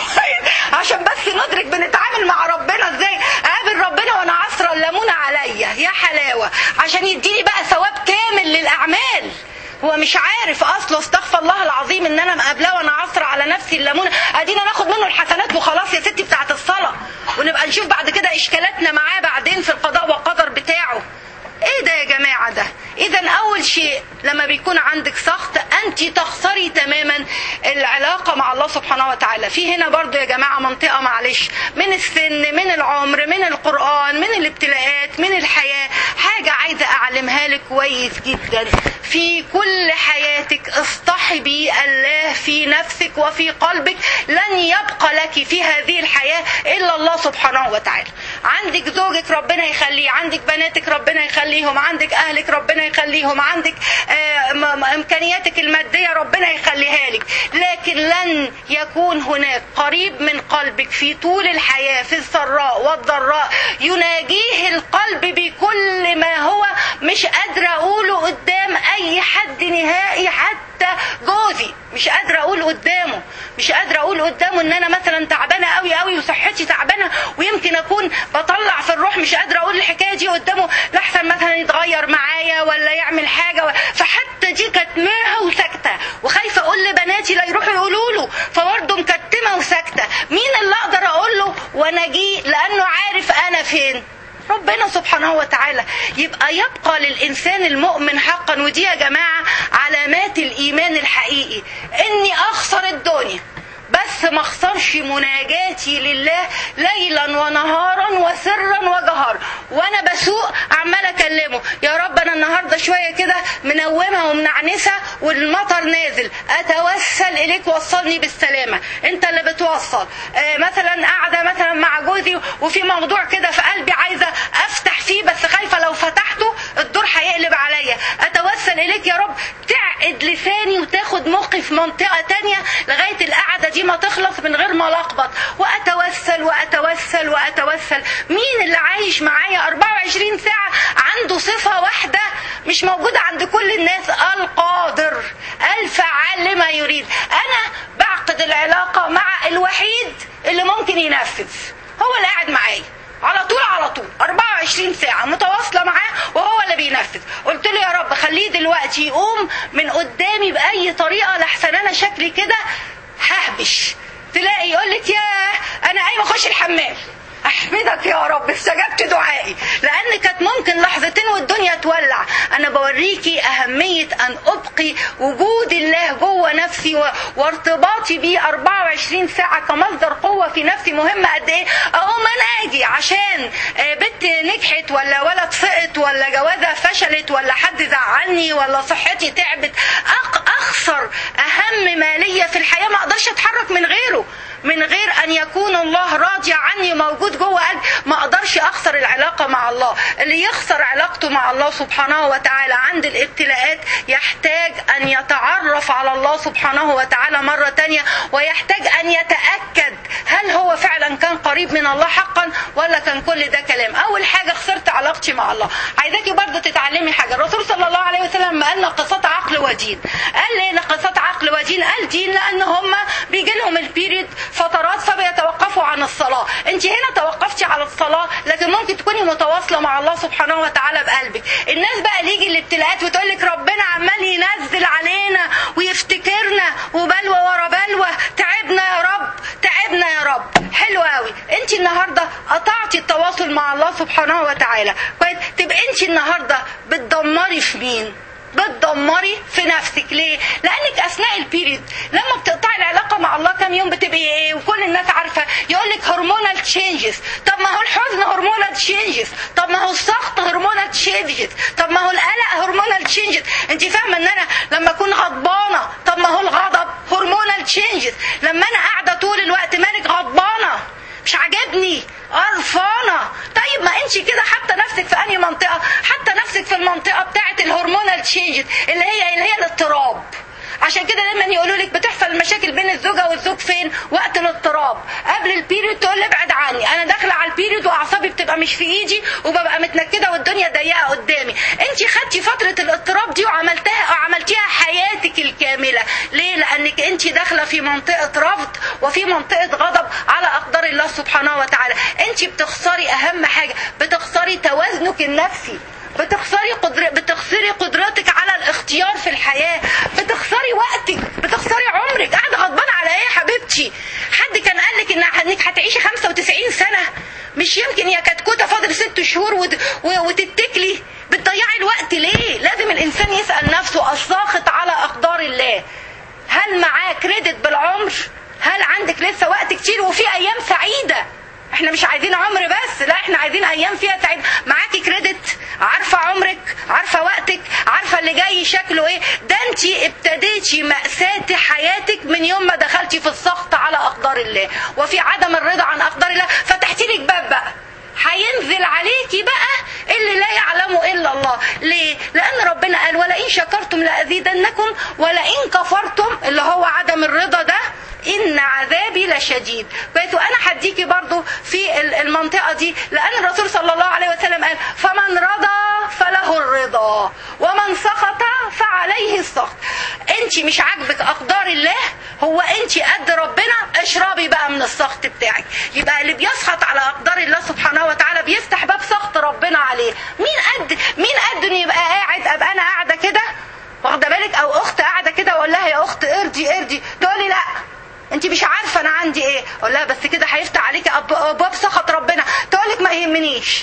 عشان بس ندرك بنتعامل مع ربنا ازاي. اقابل ربنا وانا عصره الليمونه عليا، يا حلاوه، عشان يديني بقى ثواب كامل للاعمال. هو مش عارف اصله، استغفر الله العظيم، ان انا مقابلاه وانا عصره على نفسي الليمونه، ادينا ناخد منه الحسنات وخلاص يا ستي بتاعه الصلاه، ونبقى نشوف بعد كده اشكالاتنا معاه بعدين في القضاء والقدر بتاعه. ايه ده يا جماعة ده؟ اذا اول شيء لما بيكون عندك سخط انت تخسري تماما العلاقة مع الله سبحانه وتعالى. في هنا برضو يا جماعة منطقة معلش من السن، من العمر، من القرآن، من الابتلاءات، من الحياة، حاجة عايزة اعلمها لك كويس جدا. في كل حياتك اصطحبي الله في نفسك وفي قلبك، لن يبقى لك في هذه الحياة الا الله سبحانه وتعالى. عندك زوجك ربنا يخليه، عندك بناتك ربنا يخليهم، عندك اهلك ربنا يخليهم، عندك آه امكانياتك المادية ربنا يخليها لك، لكن لن يكون هناك قريب من قلبك في طول الحياة في السراء والضراء يناجيه القلب بكل ما هو مش قادرة اقوله قدام اي حد نهائي، حتى جوزي مش قادرة اقول قدامه، مش قادرة اقول قدامه ان انا مثلا تعبانة قوي قوي وصحتي تعبانة ويمكن اكون بطلع في الروح، مش قادرة اقول الحكاية دي قدامه لحسن مثلا يتغير معايا ولا يعمل حاجة و... فحتى دي كتماها وساكتة، وخايفة اقول لبناتي لا يروحوا يقولوا له، فبرضه مكتمة وساكتة. مين اللي اقدر اقول له ونجيه لانه عارف انا فين؟ ربنا سبحانه وتعالى. يبقى يبقى للإنسان المؤمن حقا، ودي يا جماعة علامات الإيمان الحقيقي، إني أخسر الدنيا بس ما اخسرش مناجاتي لله ليلا ونهارا وسرا وجهارا، وانا بسوق عمال اكلمه يا رب انا النهارده شويه كده منومه ومنعنسه والمطر نازل، اتوسل اليك وصلني بالسلامه، انت اللي بتوصل. آه مثلا قاعده مثلا مع جوزي وفي موضوع كده في قلبي عايزه افتح فيه بس خايفه لو فتحته الدور هيقلب عليا، اتوسل اليك يا رب تعقد لساني وتاخد مخي في منطقه تانية لغايه القعده دي ما تخلص من غير ما لخبط، واتوسل واتوسل واتوسل. مين اللي عايش معايا أربعة وعشرين ساعة عنده صفة واحدة مش موجودة عند كل الناس؟ القادر الفعال لما يريد. انا بعقد العلاقة مع الوحيد اللي ممكن ينفذ، هو اللي قاعد معايا على طول على طول أربعة وعشرين ساعة متواصلة معاه وهو اللي بينفذ. قلت له يا رب خليه دلوقتي يقوم من قدامي بأي طريقة لحسن انا شكلي كده ههبش. تلاقي يقولك يا انا قايمه اخش الحمام، احمدك يا رب استجبت دعائي، لان كانت ممكن لحظتين والدنيا تولع. انا بوريكي اهميه ان ابقي وجود الله جوه نفسي وارتباطي بيه أربعة وعشرين ساعه كمصدر قوه في نفسي مهمه قد ايه. اقوم انا اجي عشان بنت نجحت ولا ولد سقط ولا جوازه فشلت ولا حد زعلني ولا صحتي تعبت، اخسر اهم ما ليا في الحياه، ما اقدرش اتحرك من غيره، من غير ان يكون الله راضي عني موجود جوه قلبي. ما اقدرش اخسر العلاقه مع الله. اللي يخسر علاقته مع الله سبحانه وتعالى عند الابتلاءات يحتاج ان يتعرف على الله سبحانه وتعالى مره تانية، ويحتاج ان يتاكد هل هو فعلا كان قريب من الله حقا ولا كان كل ده كلام. اول حاجه خسرت علاقتي مع الله. عايزاكي برضه تتعلمي حاجه. الرسول صلى الله عليه وسلم قال لنا قصات عقل ودين. قال لنا قصات عقل ودين، قال دين لان هم بيجي لهم البيريد فترات فبيتوقفوا عن الصلاة. انت هنا توقفتي على الصلاة لكن ممكن تكوني متواصلة مع الله سبحانه وتعالى بقلبك. الناس بقى اللي يجي الابتلاءات وتقول لك ربنا عمال ينزل علينا ويفتكرنا وبلوى ورا بلوى، تعبنا يا رب تعبنا يا رب. حلو قوي، انت النهارده قطعتي التواصل مع الله سبحانه وتعالى. كويس، تبقى انت النهارده بتدمري في مين؟ بتدمري في نفسك. ليه؟ لانك اثناء البيريد لما بتقطعي العلاقه مع الله كام يوم بتبقي ايه؟ وكل الناس عارفه، يقول لك هرمونال تشينجز. طب ما هو الحزن هرمونال تشينجز، طب ما هو السخط هرمونال تشينجز، طب ما هو القلق هرمونال تشينجز. انت فاهمه ان انا لما اكون غضبانه طب ما هو الغضب هرمونال تشينجز. لما انا قاعده طول الوقت مالك غضبانه مش عاجبني قرفانه، طيب ما انت كده حتى نفسك في انهي منطقه؟ حتى نفسك في المنطقه بتاعه الهرمونال تشينجز اللي هي اللي هي الاضطراب. عشان كده دايما يقولوا لك بتحصل المشاكل بين الزوجه والزوج فين؟ وقت الاضطراب. قبل البيريود تقول لي ابعد عني، انا داخله على البيريود واعصابي بتبقى مش في ايدي وببقى متنكده والدنيا ضيقه قدامي. انت خدتي فتره الاضطراب دي وعملتها او عملتيها حياتك الكامله. ليه؟ لانك انت داخله في منطقه رفض وفي منطقه غضب على اقدار الله سبحانه وتعالى. انت بتخسري اهم حاجه، بتخسري توازنك النفسي، بتخسري قدر... بتخسري قدرتك على الاختيار في الحياه، بتخسري وقتك، بتخسري عمرك. قاعده غضبانه على ايه يا حبيبتي؟ حد كان قال لك إن انك هتعيشي خمسة وتسعين سنه؟ مش يمكن يا كتكوته فاضل ست شهور وت... وتتكلي؟ بتضيعي الوقت ليه؟ لازم الانسان يسال نفسه الساخط على اقدار الله، هل معاه كريدت بالعمر؟ هل عندك لسه وقت كتير وفي ايام سعيده؟ احنا مش عايزين عمر بس، لا احنا عايزين ايام فيها سعيد. معاكي كريدت، عارفه عمرك، عارفه وقتك، عارفه اللي جاي شكله ايه. ده انت ابتديتي مأساة حياتك من يوم ما دخلتي في السخط على اقدار الله وفي عدم الرضا عن اقدار الله. فتحتي لك باب بقى هينزل عليكي بقى اللي لا يعلمه الا الله. ليه؟ لان ربنا قال ولئن شكرتم لازيدنكم ولئن كفرتم، اللي هو عدم الرضا ده، ان عذابي لشديد. كويس. وانا هديكي برضو في المنطقه دي، لان الرسول صلى الله عليه وسلم قال فمن رضى فله الرضا ومن سخط فعليه السخط. انت مش عاجبك اقدار الله، هو انت قد ربنا، اشربي بقى من السخط بتاعك. يبقى اللي بيسخط على اقدار الله سبحانه وتعالى بيفتح باب سخط ربنا عليه. مين قد مين قد انه يبقى قاعد، ابقى انا قاعده كده واخده بالك، او اخت قاعده كده واقول لها يا اخت ارضي ارضي، تقول لي لا انت مش عارفه انا عندي ايه. اقول لها بس كده هيفتح عليكي ابواب سخط ربنا. تقول لك ما يهمنيش.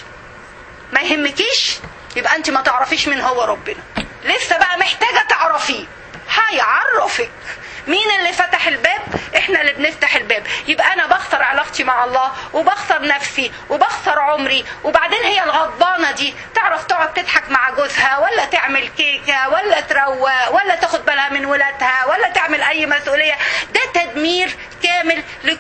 ما يهمكيش؟ يبقى انت ما تعرفيش مين هو ربنا. لسه بقى محتاجه تعرفيه، هيعرفك مين اللي فتح الباب. احنا اللي بنفتح الباب. يبقى انا بخسر علاقتي مع الله وبخسر نفسي وبخسر عمري. وبعدين هي الغضبانه دي تعرف تقعد تضحك مع جوزها، ولا تعمل كيكه، ولا تروق، ولا تاخد بالها من ولادها، ولا تعمل اي مسؤوليه. ده تدمير كامل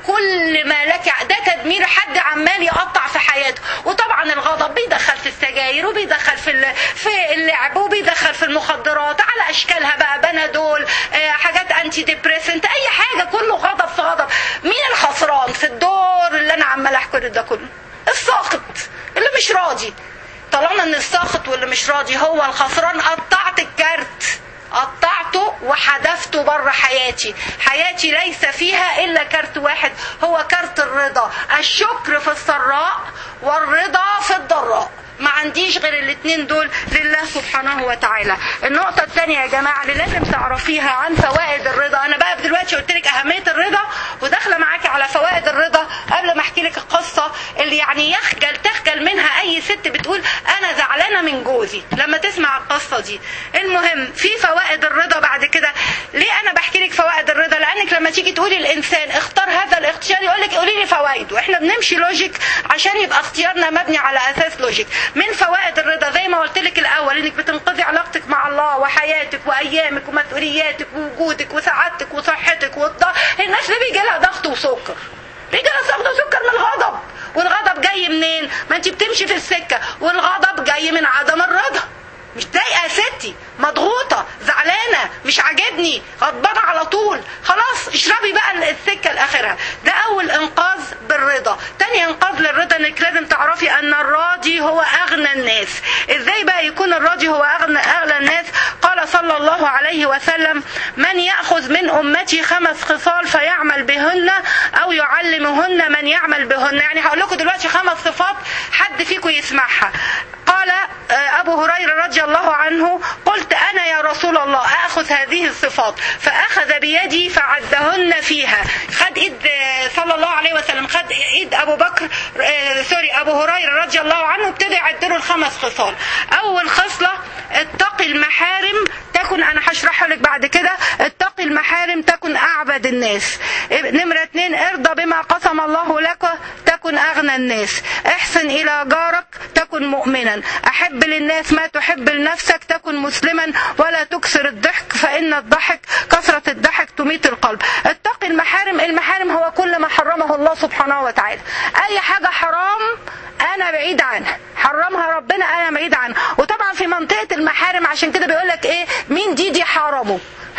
لكل ما لك. ده تدمير حد عمال يقطع في حياته. وطبعا الغضب بيدخل في السجاير وبيدخل في في اللعب وبيدخل في المخدرات على اشكالها بقى، بنادول، حاجات انتي ديبريسنت، اي حاجه، كله غضب في غضب. مين الخسران في الدور اللي انا عمال احكي ده كله؟ الساخط اللي مش راضي. طالما ان الساخط واللي مش راضي هو الخسران، قطعت الكارت، قطعته وحذفته بره حياتي. حياتي ليس فيها الا كارت واحد، هو كارت الرضا. الشكر في السراء والرضا في الضراء. ما عنديش غير الاثنين دول لله سبحانه وتعالى. النقطة الثانية يا جماعة اللي لازم تعرفيها عن فوائد الرضا. انا بقى دلوقتي قلت لك اهمية الرضا وداخلة معاكي على فوائد الرضا قبل ما احكي لك القصة اللي يعني يخجل تخجل منها اي ست بتقول انا زعلانة من جوزي لما تسمع القصة دي. المهم في فوائد الرضا بعد كده. ليه انا بحكي لك فوائد الرضا؟ لانك لما تيجي تقولي الانسان اختار هذا الاختيار يقول لك قولي لي فوائده. احنا بنمشي لوجيك عشان يبقى اختيارنا مبني على اساس لوجيك. من فوائد الرضا زي ما قلت لك الاول انك بتنقذي علاقتك مع الله وحياتك وايامك ومسؤولياتك ووجودك وسعادتك وصحتك والضغط. الناس اللي بيجي لها ضغط وسكر، بيجي لها ضغط وسكر من الغضب. والغضب جاي منين؟ ما انت بتمشي في السكه والغضب جاي من عدم الرضا. مش ضايقه يا ستي، مضغوطه، زعلانه، مش عاجبني، غضبانه على طول، خلاص اشربي بقى السكه لاخرها. ده اول انقاذ بالرضا. تاني انقاذ للرضا انك لازم تعرفي ان الراضي هو اغنى الناس. ازاي بقى يكون الراضي هو اغنى اغنى الناس؟ قال صلى الله عليه وسلم من ياخذ من امتي خمس خصال فيعمل بهن او يعلمهن من يعمل بهن. يعني هقول لكم دلوقتي خمس صفات حد فيكم يسمعها. قال ابو هريره رضي الله عنه قلت انا يا رسول الله اخذ هذه الصفات، فاخذ بيدي فعدهن فيها. خد ايد صلى الله عليه وسلم، خد ايد ابو بكر سوري ابو هريره رضي الله عنه، ابتدى يعدله الخمس خصال. اول خصله اتقي المحارم تكن، انا هشرحها لك بعد كده، اتقي المحارم تكن اعبد الناس. نمره اتنين ارضى بما قسم الله لك تكن اغنى الناس. احسن الى جارك تكن مؤمنا. احب للناس ما تحب لنفسك تكن مسلما. ولا تكثر الضحك فان الضحك كثرة الضحك تميت القلب. اتقي المحارم. المحارم هو كل ما حرمه الله سبحانه وتعالى. اي حاجة حرام انا بعيد عنها، حرمها ربنا انا بعيد عنها. وطبعا في منطقة المحارم عشان كده بيقولك ايه، مين دي دي حرمه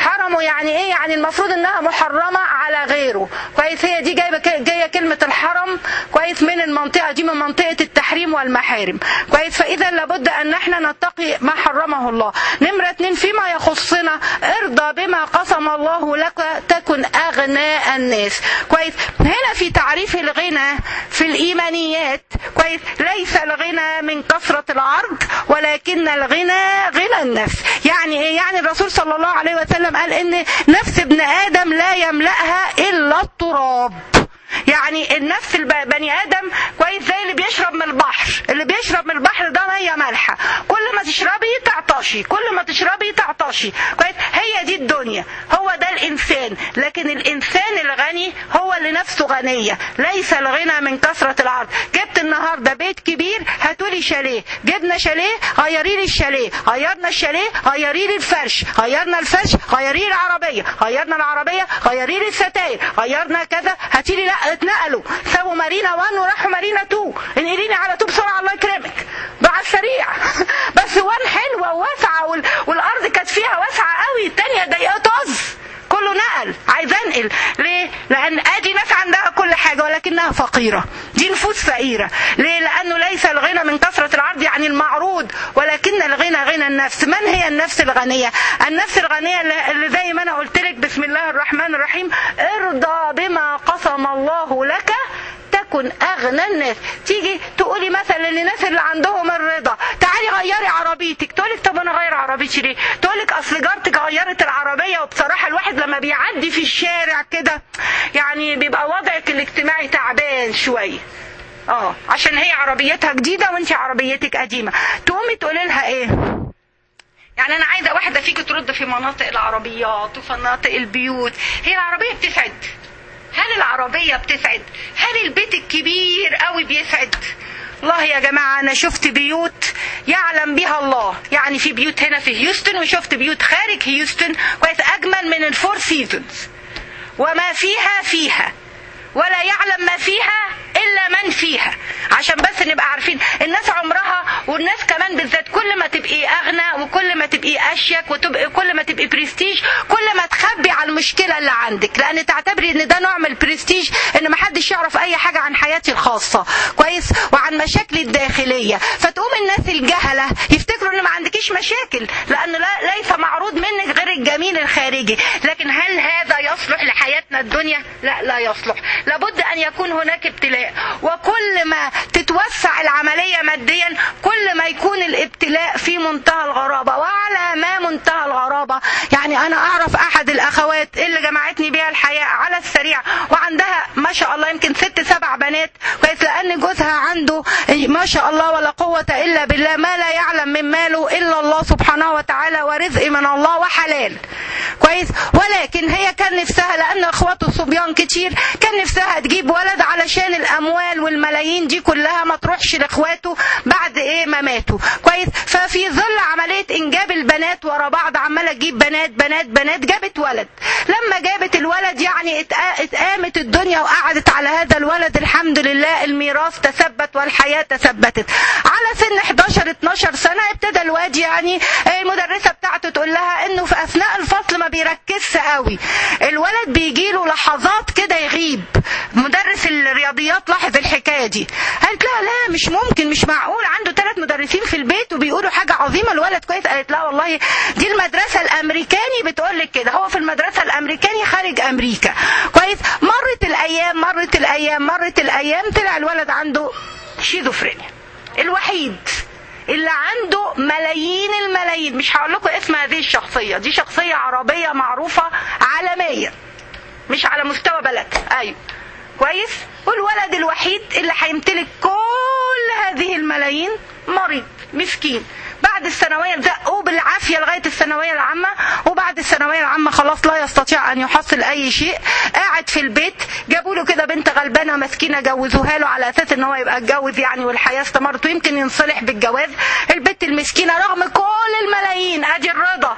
حرموا يعني ايه؟ يعني المفروض انها محرمة على غيره. كويس؟ هي دي جايبة جاية كلمة الحرم كويس من المنطقة دي، من منطقة التحريم والمحارم. كويس؟ فاذا لابد ان احنا نتقي ما حرمه الله. نمرة اتنين، فيما يخصنا ارضى بما قسم الله لك تكن اغنى الناس. كويس؟ هنا في تعريف الغنى في الايمانيات، كويس، ليس الغنى من كثرة العرض ولكن الغنى غنى النفس. يعني ايه؟ يعني الرسول صلى الله عليه وسلم قال ان نفس ابن ادم لا يملأها الا التراب. يعني النفس البني ادم كويس زي اللي بيشرب من البحر، اللي بيشرب من البحر ده ميه مالحه، كل ما تشربي تعطشي، كل ما تشربي تعطشي. كويس؟ هي دي الدنيا، هو ده الانسان. لكن الانسان الغني هو اللي نفسه غنيه، ليس الغنى من كثره العرض. جبت النهارده بيت كبير هاتولي شاليه، جبنا شاليه غيري لي الشاليه، غيرنا الشاليه غيري لي الفرش، غيرنا الفرش غيري لي العربيه، غيرنا العربيه غيري لي الستاير، غيرنا كذا هاتي لي. لا، اتنقلوا، سابوا مارينا وان وراحوا مارينا تو، انقليني على تو بسرعه الله يكرمك بقى السريع. بس وان حلوه وواسعه وال... والارض كانت فيها واسعه قوي، الثانيه ضيقه طز، كله نقل. عايز انقل ليه؟ لان ادي ناس عندها كل حاجه ولكنها فقيره، دي نفوس فقيره. ليه؟ لانه ليس الغنى من كثره العرض يعني المعروض، ولكن الغنى غنى النفس. من هي النفس الغنيه؟ النفس الغنيه اللي زي ما انا قلت لك بسم الله الرحمن الرحيم ارضى بما قسم الله لك تكن اغنى الناس. تيجي تقولي مثلا للناس اللي عندهم الرضا تعالي غيري عربيتك، تقولك طب انا غير عربيتي ليه؟ تقولك اصل جارتك غيرت العربيه. وبصراحه الواحد لما بيعدي في الشارع كده يعني بيبقى وضعك الاجتماعي تعبان شويه، اه عشان هي عربيتها جديده وانت عربيتك قديمه. تقومي تقولي لها ايه؟ يعني انا عايزه واحده فيك ترد في مناطق العربيات وفي مناطق البيوت. هي العربيه بتسعد؟ هل العربية بتسعد؟ هل البيت الكبير قوي بيسعد؟ والله يا جماعة أنا شفت بيوت يعلم بها الله، يعني في بيوت هنا في هيوستن وشفت بيوت خارج هيوستن كويس أجمل من الفور سيزونز، وما فيها فيها ولا يعلم ما فيها إلا من فيها. عشان بس نبقى عارفين الناس عمرها، والناس كمان بالذات كل ما تبقي أغنى وكل ما تبقي أشيك وتبقي كل ما تبقي بريستيج كل ما تخبي على المشكلة اللي عندك، لأن تعتبري إن ده نوع من البريستيج، إن محدش يعرف أي حاجة عن حياتي الخاصة كويس وعن مشاكلي الداخلية. فتقوم الناس الجهلة يفتكروا إن ما عندكيش مشاكل، لأن لا ليس معروض منك غير الجميل الخارجي. لكن هل هذا يصلح لحياتنا الدنيا؟ لا، لا يصلح. لابد أن يكون هناك ابتلاء، وكل ما تتوسع العملية ماديا كل ما يكون الابتلاء في منتهى الغرابة. وعلى ما منتهى الغرابة يعني أنا أعرف أحد الأخوات اللي جمعتني بها الحياة على السريع، وعندها ما شاء الله يمكن ست سبع بنات كويس، لأن جوزها عنده ما شاء الله ولا قوة إلا بالله ما لا يعلم من ماله إلا الله سبحانه وتعالى، ورزق من الله وحلال كويس. ولكن هي كان نفسها، لأن أخواته صبيان كتير، كان نفسها تجيب ولد علشان الأموال والملايين دي كلها ما تروحش لإخواته بعد إيه ما ماتوا كويس. ففي ظل عملية إنجاب البنات ورا بعض عمالة تجيب بنات بنات بنات، جابت ولد. لما جابت الولد يعني اتقامت الدنيا وقعدت على هذا الولد، الحمد لله الميراث تثبت والحياة تثبتت. على سن احداشر اتناشر سنة ابتدى الواد يعني المدرسة بتاعته تقول لها إنه في أثناء الفصل ما بيركزش قوي، الولد بيجيله لحظات كده يغيب. مدرس الرياضيات لاحظ الحكاية دي، قالت لها لا مش ممكن، مش معقول، عنده ثلاث مدرسين في البيت وبيقولوا حاجة عظيمة الولد كويس. قالت لا والله دي المدرسة الأمريكاني بتقول لك كده، هو في المدرسة الأمريكاني خارج أمريكا كويس. مرت الأيام مرت الأيام مرت الأيام طلع الولد عنده شيزوفرينيا، الوحيد اللي عنده ملايين الملايين. مش هقول لكم اسم هذه الشخصية، دي شخصية عربية معروفة عالميا مش على مستوى بلد، ايوه كويس. والولد الوحيد اللي هيمتلك كل هذه الملايين مريض مسكين. بعد الثانوية زقوه بالعافية لغاية الثانوية العامة، وبعد الثانوية العامة خلاص لا يستطيع أن يحصل أي شيء، قاعد في البيت. جابوا له كده بنت غلبانة مسكينة جوزوها له على أساس إن هو يبقى اتجوز يعني والحياة استمرت ويمكن ينصلح بالجواز. البنت المسكينة رغم كل الملايين، أدي الرضا،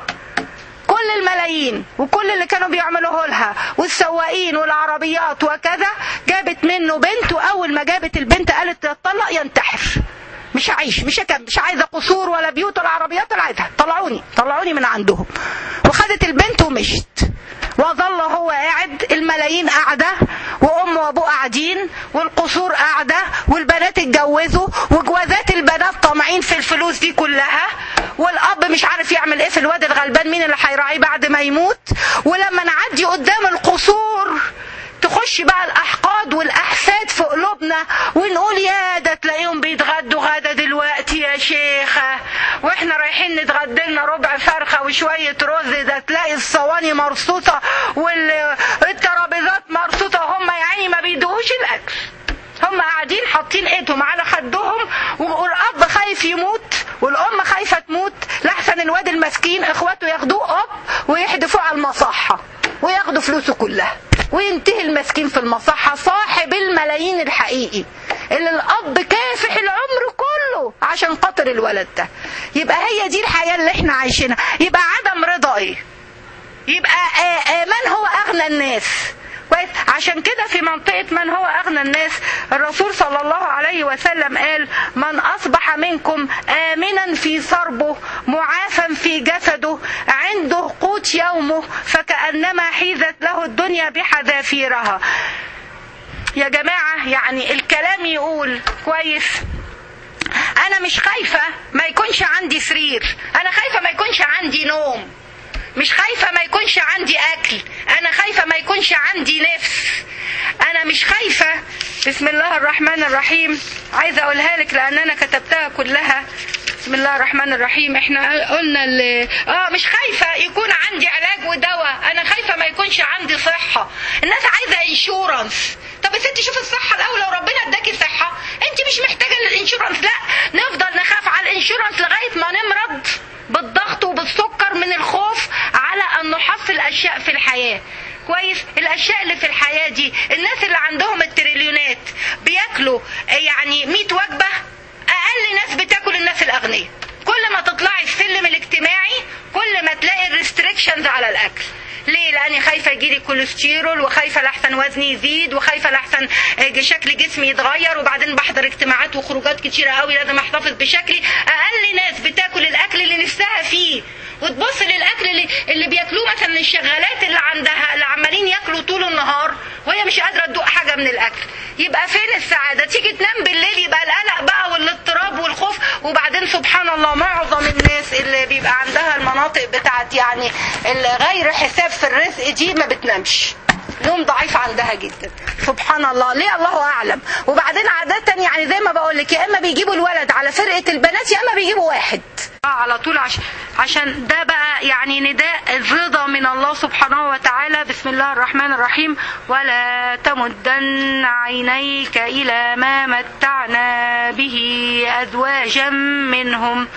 كل الملايين وكل اللي كانوا بيعملوه لها والسواقين والعربيات وكذا، جابت منه بنت. وأول ما جابت البنت قالت تطلق ينتحر، مش هعيش، مش هكمل، مش عايزه قصور ولا بيوت ولا عربيات ولا عايزها، طلعوني طلعوني من عندهم. وخدت البنت ومشت، وظل هو قاعد، الملايين قاعده، وام وابوه قاعدين، والقصور قاعده، والبنات اتجوزوا، وجوازات البنات طامعين في الفلوس دي كلها، والاب مش عارف يعمل ايه في الواد الغلبان، مين اللي هيراعيه بعد ما يموت. ولما نعدي قدام القصور تخش بقى الاحقاد والاحساد في قلوبنا، ونقول يا ده تلاقيهم بيتغدوا غدا دلوقتي يا شيخه، واحنا رايحين نتغدى لنا ربع فرخه وشويه رز، ده تلاقي الصواني مرصوصه والترابيزات مرصوصه، هم يعني ما بيدوهوش الاكل، هم قاعدين حاطين ايدهم على خدهم، والاب خايف يموت والام خايفه تموت لحسن الواد المسكين اخواته ياخدوه اب ويحدفوه على المصحه وياخدوا فلوسه كلها، وينتهي المسكين في المصحة صاحب الملايين الحقيقي اللي الأب كافح العمر كله عشان خاطر الولد ده. يبقى هي دي الحياة اللي احنا عايشينها. يبقى عدم رضا ايه؟ يبقى آه من هو أغنى الناس؟ كويس. عشان كده في منطقة من هو أغنى الناس الرسول صلى الله عليه وسلم قال: من أصبح منكم آمنا في صربه معافا في جسده عنده قوت يومه فكأنما حيزت له الدنيا بحذافيرها. يا جماعة يعني الكلام يقول كويس، أنا مش خايفة ما يكونش عندي سرير، أنا خايفة ما يكونش عندي نوم، مش خايفة ما يكونش عندي أكل، أنا خايفة ما يكونش عندي نفس، أنا مش خايفة. بسم الله الرحمن الرحيم، عايزة أقولها لك لأن أنا كتبتها كلها. بسم الله الرحمن الرحيم. احنا قلنا اللي اه مش خايفة يكون عندي علاج ودواء، أنا خايفة ما يكونش عندي صحة. الناس عايزة انشورنس. طب يا ستي شوف الصحة الأول، لو ربنا اداكي صحة أنت مش محتاجة للانشورنس. لا، نفضل نخاف على الانشورنس لغاية ما نمرض بالضغط وبالسكر من الخوف على أن نحصل أشياء في الحياة. كويس. الأشياء اللي في الحياة دي، الناس اللي عندهم التريليونات بياكلوا يعني مئة وجبة، أقل ناس بتاكل الناس الأغنياء. كل ما تطلعي السلم الاجتماعي كل ما تلاقي الريستريكشنز على الأكل. ليه؟ لأني خايفة يجيلي كوليسترول، وخايفة لحسن وزني يزيد، وخايفة لحسن شكل جسمي يتغير، وبعدين بحضر اجتماعات وخروجات كتيرة قوي لازم احتفظ بشكلي. أقل ناس بتاكل الأكل اللي نفسها فيه، وتبص للأكل اللي, اللي بياكلوه مثلا الشغالات اللي عندها اللي عمالين ياكلوا طول النهار وهي مش قادرة تدوق حاجة من الأكل. يبقى فين السعادة؟ تيجي تنام بالليل يبقى القلق بقى والاضطراب والخوف. وبعدين سبحان الله معظم الناس اللي بيبقى عندها المناطق بتاعت يعني غير حساب في الرزق دي ما بتنامش، نوم ضعيف عندها جدا. سبحان الله، ليه؟ الله اعلم. وبعدين عادة يعني زي ما بقول لك، يا اما بيجيبوا الولد على فرقة البنات يا اما بيجيبوا واحد على طول، عشان عشان ده بقى يعني نداء الرضا من الله سبحانه وتعالى. بسم الله الرحمن الرحيم: ولا تمدن عينيك إلى ما متعنا به أزواجا منهم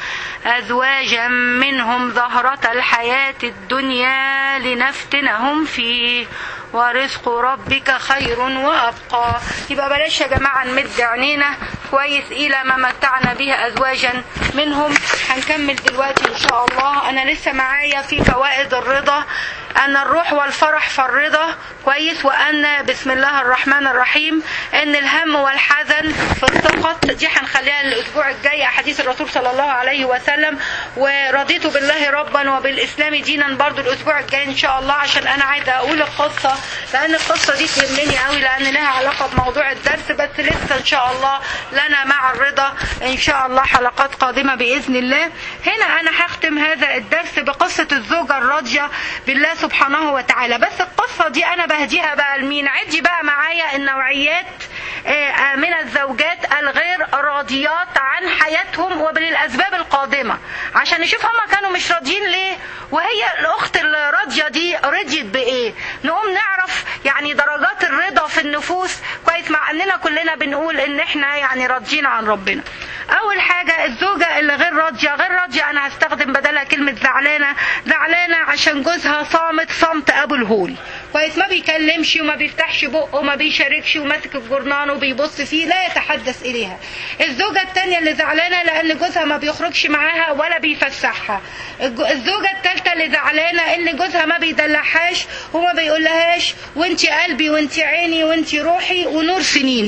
أزواجا منهم زهرة الحياة الدنيا لنفتنهم فيه ورزق ربك خير وأبقى. يبقى بلاش يا جماعة نمد عينينا كويس إلى ما متعنا به أزواجا منهم. هنكمل دلوقتي إن شاء الله. أنا لسه معايا في فوائد الرضا أن الروح والفرح في الرضا كويس، وأن بسم الله الرحمن الرحيم أن الهم والحزن في السقط. دي هنخليها الأسبوع الجاي، أحاديث الرسول صلى الله عليه وسلم. ورضيت بالله ربا وبالإسلام دينا برضو الأسبوع الجاي إن شاء الله، عشان أنا عايزة أقول القصة لأن القصة دي تهمني قوي، لأن لها علاقة بموضوع الدرس. بس لسه إن شاء الله لنا مع الرضا إن شاء الله حلقات قادمة بإذن الله. هنا أنا هختم هذا الدرس بقصة الزوجة الراضية بالله سبحانه وتعالى. بس القصة دي أنا بهديها بقى لمين؟ عدي بقى معايا النوعيات من الزوجات الغير راضيات عن حياتهم وبالأسباب القادمة، عشان نشوف هما كانوا مش راضيين ليه، وهي الأخت الراضية دي رضيت بإيه. نقوم نعرف يعني درجات الرضا في النفوس كويس، مع أننا كلنا بنقول إن إحنا يعني راضيين عن ربنا. أول حاجة الزوجة اللي غير راضية. غير راضية أنا هستخدم بدلها كلمة زعلانة. زعلانة عشان جوزها صامت صمت أبو الهول كويس، ما بيكلمش وما بيفتحش بقه وما بيشاركش وماسك الجرنان وبيبص فيه، لا يتحدث إليها. الزوجة الثانية اللي زعلانة لأن جوزها ما بيخرجش معاها ولا بيفسحها. الزوجة الثالثة اللي زعلانة إن جوزها ما بيدلعهاش وما بيقولهاش وانتي قلبي وانتي عيني وانتي روحي ونور سنيني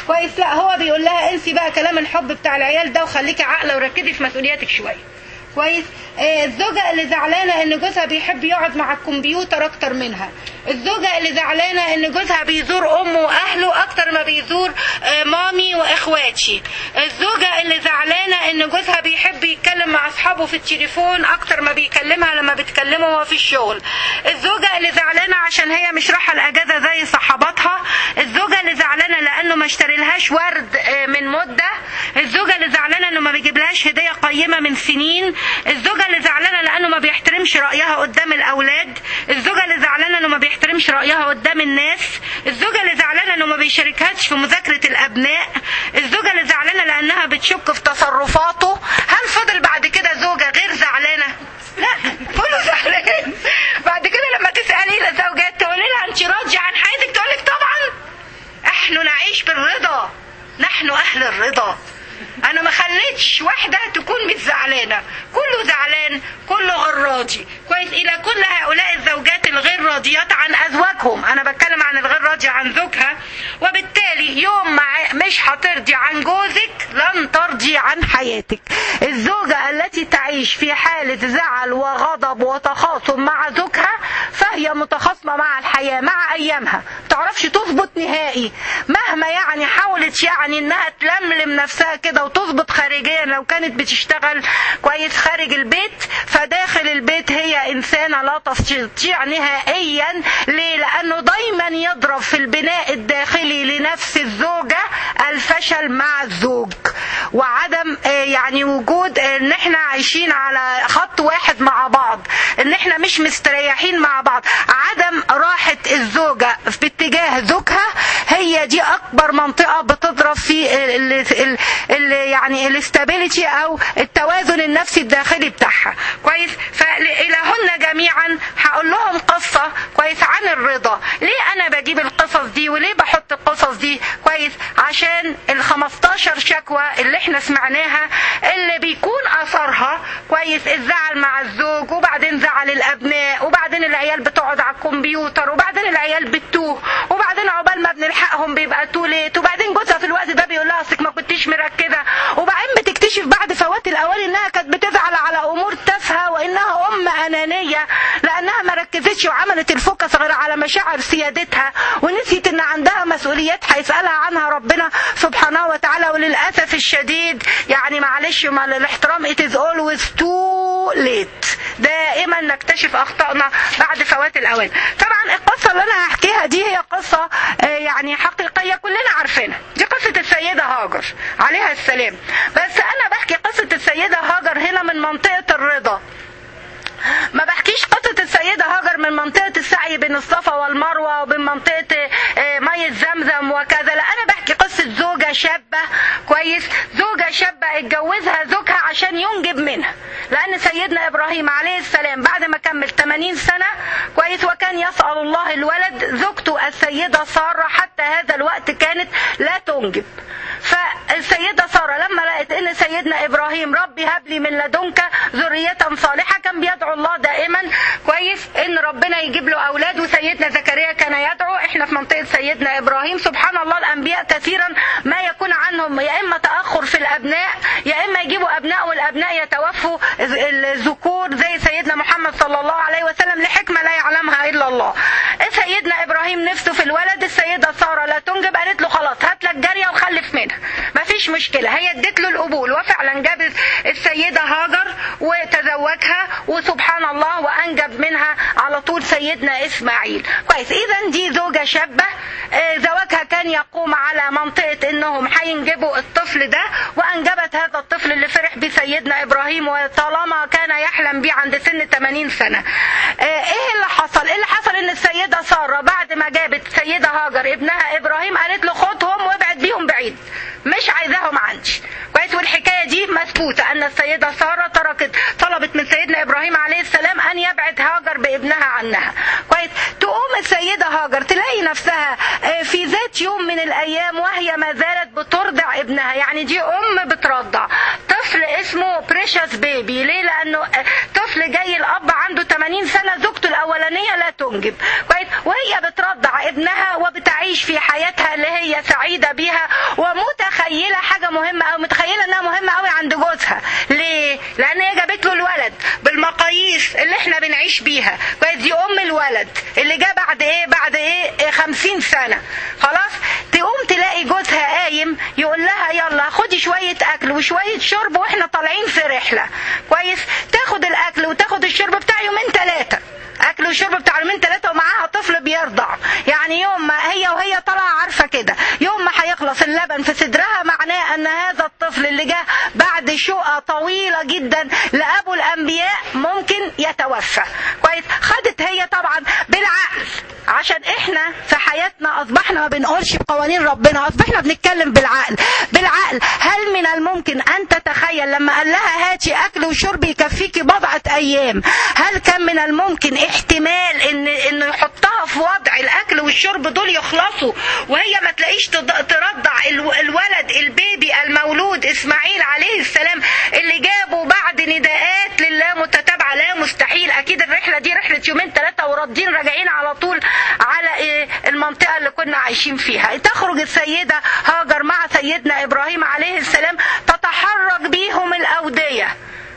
كويس. لا هو بيقول لها انسي بقى كلام الحب بتاع العيال ده وخليكي عاقله وركزي في مسؤولياتك شويه. كويس. آه الزوجة اللي زعلانة ان جوزها بيحب يقعد مع الكمبيوتر اكتر منها. الزوجة اللي زعلانة ان جوزها بيزور امه واهله اكتر ما بيزور آه مامي واخواتي. الزوجة اللي زعلانة ان جوزها بيحب يتكلم مع اصحابه في التليفون اكتر ما بيكلمها لما بتكلمه وهو في الشغل. الزوجة اللي زعلانة عشان هي مش رايحة الاجازة زي صحباتها. الزوجة اللي زعلانة لانه ما اشتريلهاش ورد آه من مدة. الزوجة اللي زعلانة انه ما بيجيبلهاش هدية قيمة من سنين. الزوجة اللي زعلانة لأنه ما بيحترمش رأيها قدام الأولاد. الزوجة اللي زعلانة أنه ما بيحترمش رأيها قدام الناس. الزوجة اللي زعلانة أنه ما بيشاركهاش في مذاكرة الأبناء. الزوجة اللي زعلانة لأنها بتشك في تصرفاته. هل فضل بعد كده زوجة غير زعلانة؟ لا، كله زعلان. بعد كده لما تسألي الزوجات تقولي لها أنت راضية عن حياتك تقولك طبعا احنا نعيش بالرضا، نحن أهل الرضا. انا ما خليتش واحدة تكون مش زعلانة، كله زعلان، كله غير راضي. كويس. الى كل هؤلاء الزوجات الغير راضيات عن ازواجهم، انا بتكلم عن الغير راضية عن زوجها. وبالتالي يوم ما مش هترضي عن جوزك لن ترضي عن حياتك. الزوجة التي تعيش في حالة زعل وغضب وتخاصم مع زوجها فهي متخاصمة مع الحياة، مع ايامها، متعرفش تظبط نهائي مهما يعني حاولت يعني انها تلملم نفسها كده وتظبط خارجيا. لو كانت بتشتغل كويس خارج البيت، فداخل البيت هي إنسانة لا تستطيع نهائيا. ليه؟ لأنه دايما يضرب في البناء الداخلي لنفس الزوجة الفشل مع الزوج، وعدم يعني وجود ان احنا عايشين على خط واحد مع بعض، ان احنا مش مستريحين مع بعض. عدم راحة الزوجة في اتجاه زوجها هي دي اكبر منطقة بتضرب في ال ال ال يعني الاستابيليتي او التوازن النفسي الداخلي بتاعها. كويس. فإلهن جميعا هقول لهم قصة كويس عن الرضا. ليه انا بجيب القصص دي وليه بحط القصص دي؟ كويس. عشان ال خمستاشر شكوى اللي احنا سمعناها اللي بيكون اثرها كويس الزعل مع الزوج، وبعدين زعل الابناء، وبعدين العيال بتقعد على الكمبيوتر، وبعدين العيال بتتوه، وبعدين عقبال ما بنلحقهم بيبقى توليت، وبعدين جوزها في الوقت ده بيقول لها اصلك ما كنتيش مركزه، وبعدين بتكتشف بعد فوات الاوان انها كانت بتزعل على امور تافهه وانها ام انانيه لانها ما ركزتش وعملت الفوكس غير على مشاعر سيادتها، ونسيت ان عندها مسؤوليات هيسالها عنها ربنا سبحانه وتعالى. وللاسف الشديد يعني معلش مع الاحترام it is always too late. دائما نكتشف اخطائنا بعد فوات الاوان. طبعا القصه اللي انا هحكيها دي هي قصه يعني حقيقيه كلنا عارفينها، دي قصه السيده هاجر عليها السلام. بس انا بحكي قصه السيده هاجر هنا من منطقه الرضا، ما بحكيش قصة السيدة هاجر من منطقة السعي بين الصفا والمروة وبين منطقة مية زمزم وكذا. لا، أنا بحكي قصة زوجة شابة كويس، زوجة شابة اتجوزها زوجها عشان ينجب منها، لأن سيدنا إبراهيم عليه السلام بعد ما كمل ثمانين سنة كويس وكان يسأل الله الولد، زوجته السيدة سارة حتى هذا الوقت كانت لا تنجب. فالسيدة سارة لما لقت ان سيدنا ابراهيم ربي هب لي من لدنك ذرية صالحة، كان بيدعو الله دائما كويس ان ربنا يجيب له اولاد. وسيدنا زكريا كان يدعو. احنا في منطقة سيدنا ابراهيم سبحان الله الانبياء كثيرا ما يكون عنهم يا اما تأخر في الابناء يا اما يجيبوا ابناء والابناء يتوفوا الذكور زي سيدنا محمد صلى الله عليه وسلم لحكمة لا يعلمها الا الله. سيدنا ابراهيم نفسه في الولد، السيدة سارة لا تنجب، قالت له خلاص هات لك جارية وخلف منها مفيش مشكلة. هي ادت له القبول وفعلا جابت السيدة هاجر وتزوجها وسبحان الله وانجب منها على طول سيدنا اسماعيل. كويس. اذا دي زوجة شابة زواجها كان يقوم على منطقة انهم هينجبوا الطفل ده، وانجبت هذا الطفل اللي فرح بسيدنا ابراهيم وطالما كان يحلم بيه عند سن ثمانين سنة. ايه اللي حصل؟ اللي حصل ان السيدة سارة بعد ما جابت سيدة هاجر ابنها ابراهيم قالت له خدهم وابعد بيهم بعيد، مش عايزاهم عندي. كويس. والحكاية دي مثبوتة ان السيدة سارة تركت طلبت من سيدنا ابراهيم عليه السلام ان يبعد هاجر بابنها عنها. كويس. تقوم السيدة هاجر تلاقي نفسها في ذات يوم من الايام وهي ما زالت بترضع ابنها، يعني دي ام بترضع طفل اسمه بريشس بيبي. ليه؟ لانه طفل جاي الاب عنده ثمانين سنة، زوجته الاولانية لا تنجب كويس، وهي بترضع ابنها وبتعيش في حياتها اللي هي سعيدة بيها ومتخيلة حاجة مهمة او متخيلة انها مهمة قوي عند جوزها. ليه؟ لان هي جابت له الولد بالمقاييس اللي احنا بنعيش بيها كويس. دي ام الولد اللي جاء بعد ايه بعد ايه خمسين سنة خلاص. تقوم تلاقي جوزها قايم يقول لها يلا خدي شوية اكل وشوية شرب واحنا طالعين في رحلة كويس. تاخد الاكل وتاخد الشرب بتاع يومين ثلاثة، اكل وشرب بتاع يومين ثلاثة، ومعاها طفل بيرضع. يعني يوم ما هي وهي طالعة عارفة كده يوم ما هيخلص اللبن في صدرها معناه ان هذا الطفل اللي جه بعد شقة طويلة جدا لابو الانبياء ممكن يتوفى كويس. خدت هي طبعا بالعقل، عشان احنا في حياتنا اصبحنا ما بنقولش بقوانين ربنا، اصبحنا بنتكلم بالعقل. بالعقل هل من الممكن ان تتخيل لما قال لها هاتي اكل وشرب يكفيكي بضعة ايام، هل كان من الممكن احتمال ان انه يحطها في وضع الاكل والشرب دول يخلصوا وهي ما تلاقيش ترضع الولد البيبي المولود اسماعيل عليه السلام اللي جابه بعد نداءات لله متتابعة؟ لا، مستحيل. اكيد الرحلة دي رحلة يومين ثلاثة وراضين راجعين على طول على المنطقة اللي كنا عايشين فيها. تخرج السيدة هاجر مع سيدنا إبراهيم عليه السلام تتحرك بيهم الأودية.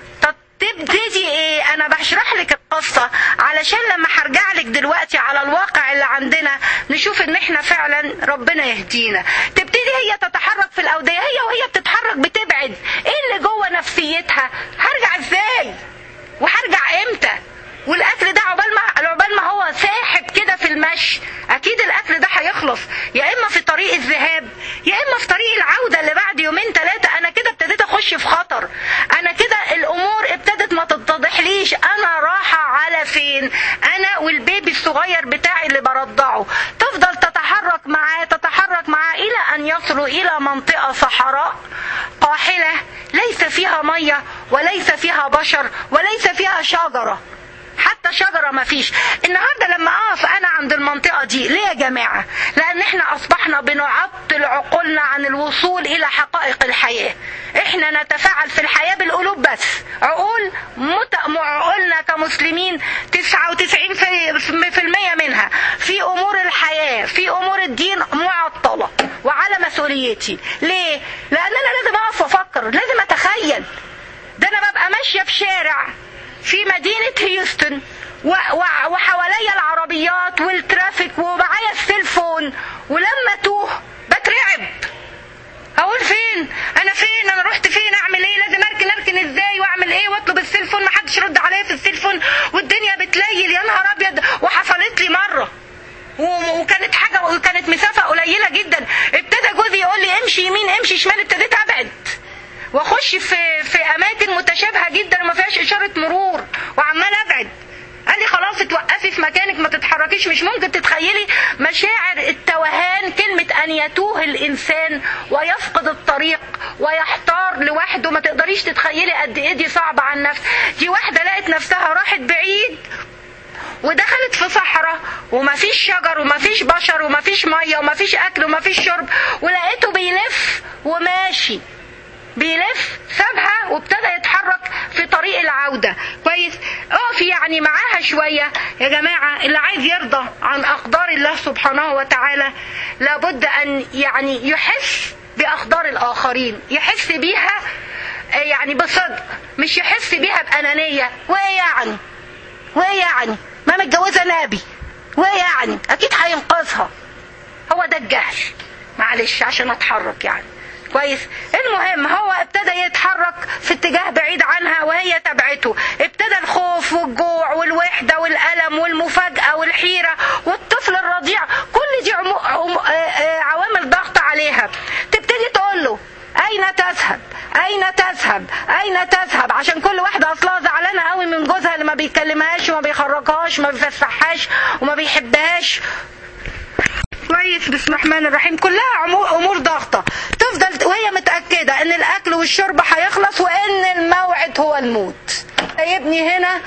تبتدي ايه؟ انا بشرح لك القصة علشان لما هرجع لك دلوقتي على الواقع اللي عندنا نشوف ان احنا فعلا ربنا يهدينا. تبتدي هي تتحرك في الأودية، هي وهي بتتحرك بتبعد. ايه اللي جوه نفسيتها؟ هرجع ازاي وهرجع امتى؟ والاكل ده عقبال ما عقبال ما هو ساحب كده في المشي اكيد الاكل ده هيخلص، يا اما في طريق الذهاب يا اما في طريق العوده اللي بعد يومين ثلاثه. انا كده ابتديت اخش في خطر، انا كده الامور ابتدت ما تتضحليش انا رايحه على فين، انا والبيبي الصغير بتاعي اللي برضعه. تفضل تتحرك معاه تتحرك معاه الى ان يصلوا الى منطقه صحراء قاحله ليس فيها ميه وليس فيها بشر وليس فيها شجره، حتى شجرة ما فيش. النهاردة لما اقف انا عند المنطقة دي ليه يا جماعة؟ لان احنا اصبحنا بنعطل عقولنا عن الوصول الى حقائق الحياة. احنا نتفاعل في الحياة بالقلوب بس، عقول مت... عقولنا كمسلمين تسعة وتسعين في المية منها في امور الحياة في امور الدين معطلة وعلى مسؤوليتي. ليه؟ لان انا لازم اقف وافكر، لازم اتخيل. ده انا ببقى ماشية في شارع في مدينة هيوستن وحواليا العربيات والترافيك ومعايا السيلفون، ولما توه بترعب. اقول فين انا؟ فين انا؟ رحت فين؟ اعمل ايه؟ لازم اركن اركن ازاي واعمل ايه واطلب السيلفون؟ محدش يرد عليا في السيلفون والدنيا بتليل. يا نهار ابيض. وحصلت لي مرة وكانت حاجة وكانت مسافة قليلة جدا. ابتدى جوزي يقول لي امشي يمين امشي شمال، ابتديت ابعد واخش في في اماكن متشابهه جدا وما فيهاش اشاره مرور وعمال ابعد. قال لي خلاص اتوقفي في مكانك ما تتحركيش. مش ممكن تتخيلي مشاعر التوهان، كلمه ان يتوه الانسان ويفقد الطريق ويحتار لوحده. ما تقدريش تتخيلي قد ايه دي صعبه على النفس. دي واحده لقت نفسها راحت بعيد ودخلت في صحراء ومفيش شجر ومفيش بشر ومفيش ميه ومفيش اكل ومفيش شرب، ولقيته بيلف وماشي بيلف، سابها وابتدى يتحرك في طريق العودة كويس. اقف يعني معاها شوية يا جماعة. اللي عايز يرضى عن أقدار الله سبحانه وتعالى لابد أن يعني يحس بأقدار الآخرين، يحس بيها يعني بصدق، مش يحس بيها بأنانية. وإيه يعني وإيه يعني ما متجوزة نبي، وإيه يعني أكيد هينقذها. هو ده الجهل، معلش عشان أتحرك يعني كويس. المهم هو ابتدى يتحرك في اتجاه بعيد عنها وهي تبعته. ابتدى الخوف والجوع والوحدة والألم والمفاجأة والحيرة والطفل الرضيع، كل دي عمو... عمو... عوامل ضغط عليها. تبتدي تقول له أين تذهب أين تذهب أين تذهب، عشان كل واحدة أصلها زعلانة قوي من جوزها اللي ما بيكلمهاش وما بيخرجهاش وما بيفسحهاش وما بيحبهاش كويس. بسم الله الرحمن الرحيم. كلها امور ضغطه. تفضل وهي متاكده ان الاكل والشرب هيخلص وان الموعد هو الموت. يا ابني هنا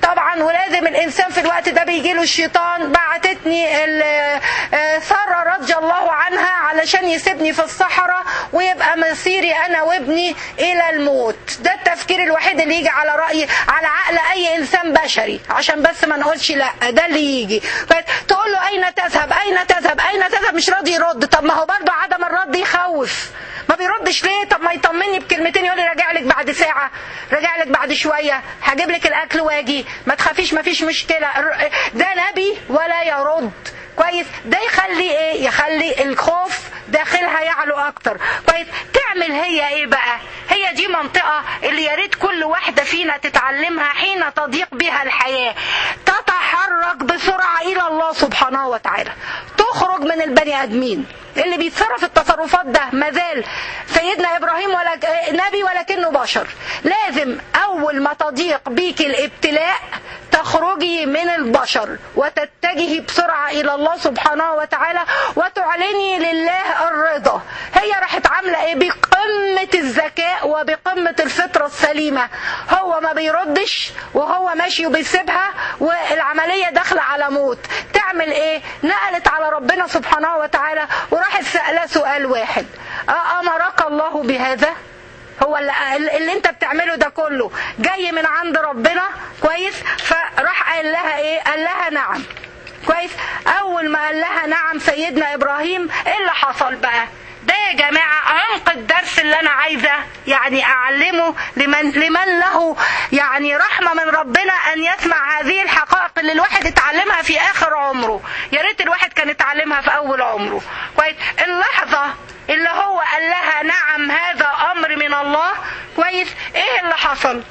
طبعا. ولازم الانسان في الوقت ده بيجيله الشيطان. بعتتني سارة رضي الله عنها علشان يسيبني في الصحراء ويبقى مصيري انا وابني الى الموت. ده التفكير الوحيد اللي يجي على رأي على عقل اي انسان بشري، عشان بس ما نقولش لا، ده اللي يجي. تقول له اين تذهب اين تذهب اين تذهب، مش راضي يرد. طب ما هو برضه عدم الرد يخوف، ما بيردش ليه؟ طب ما يطمني بكلمتين، يقول لي راجع لك بعد ساعه، راجع لك بعد شويه، هجيب لك الاكل واجي، ما تخافيش ما فيش مشكله. ده نبي ولا يرد. كويس. ده يخلي ايه؟ يخلي الخوف داخلها يعلو اكتر. كويس. تعمل هي ايه بقى؟ هي دي منطقه اللي يا ريت كل واحده فينا تتعلمها حين تضيق بها الحياه. تتحرك بسرعه الى الله سبحانه وتعالى، تخرج من البني ادمين اللي بيتصرف التصرفات ده. مازال سيدنا ابراهيم ولا نبي ولكنه بشر. لازم اول ما تضيق بيك الابتلاء تخرجي من البشر وتتجهي بسرعة إلى الله سبحانه وتعالى وتعلني لله الرضا. هي راحت عاملة إيه؟ بقمة الذكاء وبقمة الفطرة السليمة. هو ما بيردش وهو ماشي وبيسيبها والعملية داخلة على موت. تعمل إيه؟ نقلت على ربنا سبحانه وتعالى وراحت سألة سؤال واحد: أأمرك الله بهذا؟ هو اللي, اللي انت بتعمله ده كله جاي من عند ربنا؟ كويس. فراح قال لها ايه؟ قال لها نعم. كويس. اول ما قال لها نعم سيدنا ابراهيم، ايه اللي حصل بقى؟ ده يا جماعة عمق الدرس اللي انا عايزة يعني اعلمه لمن, لمن له يعني رحمة من ربنا ان يسمع هذه الحقائق اللي الواحد اتعلمها في اخر عمره. يا ريت الواحد كان اتعلمها في اول عمره. كويس. اللحظة اللي هو قال لها نعم هذا امر من الله، كويس، ايه اللي حصل؟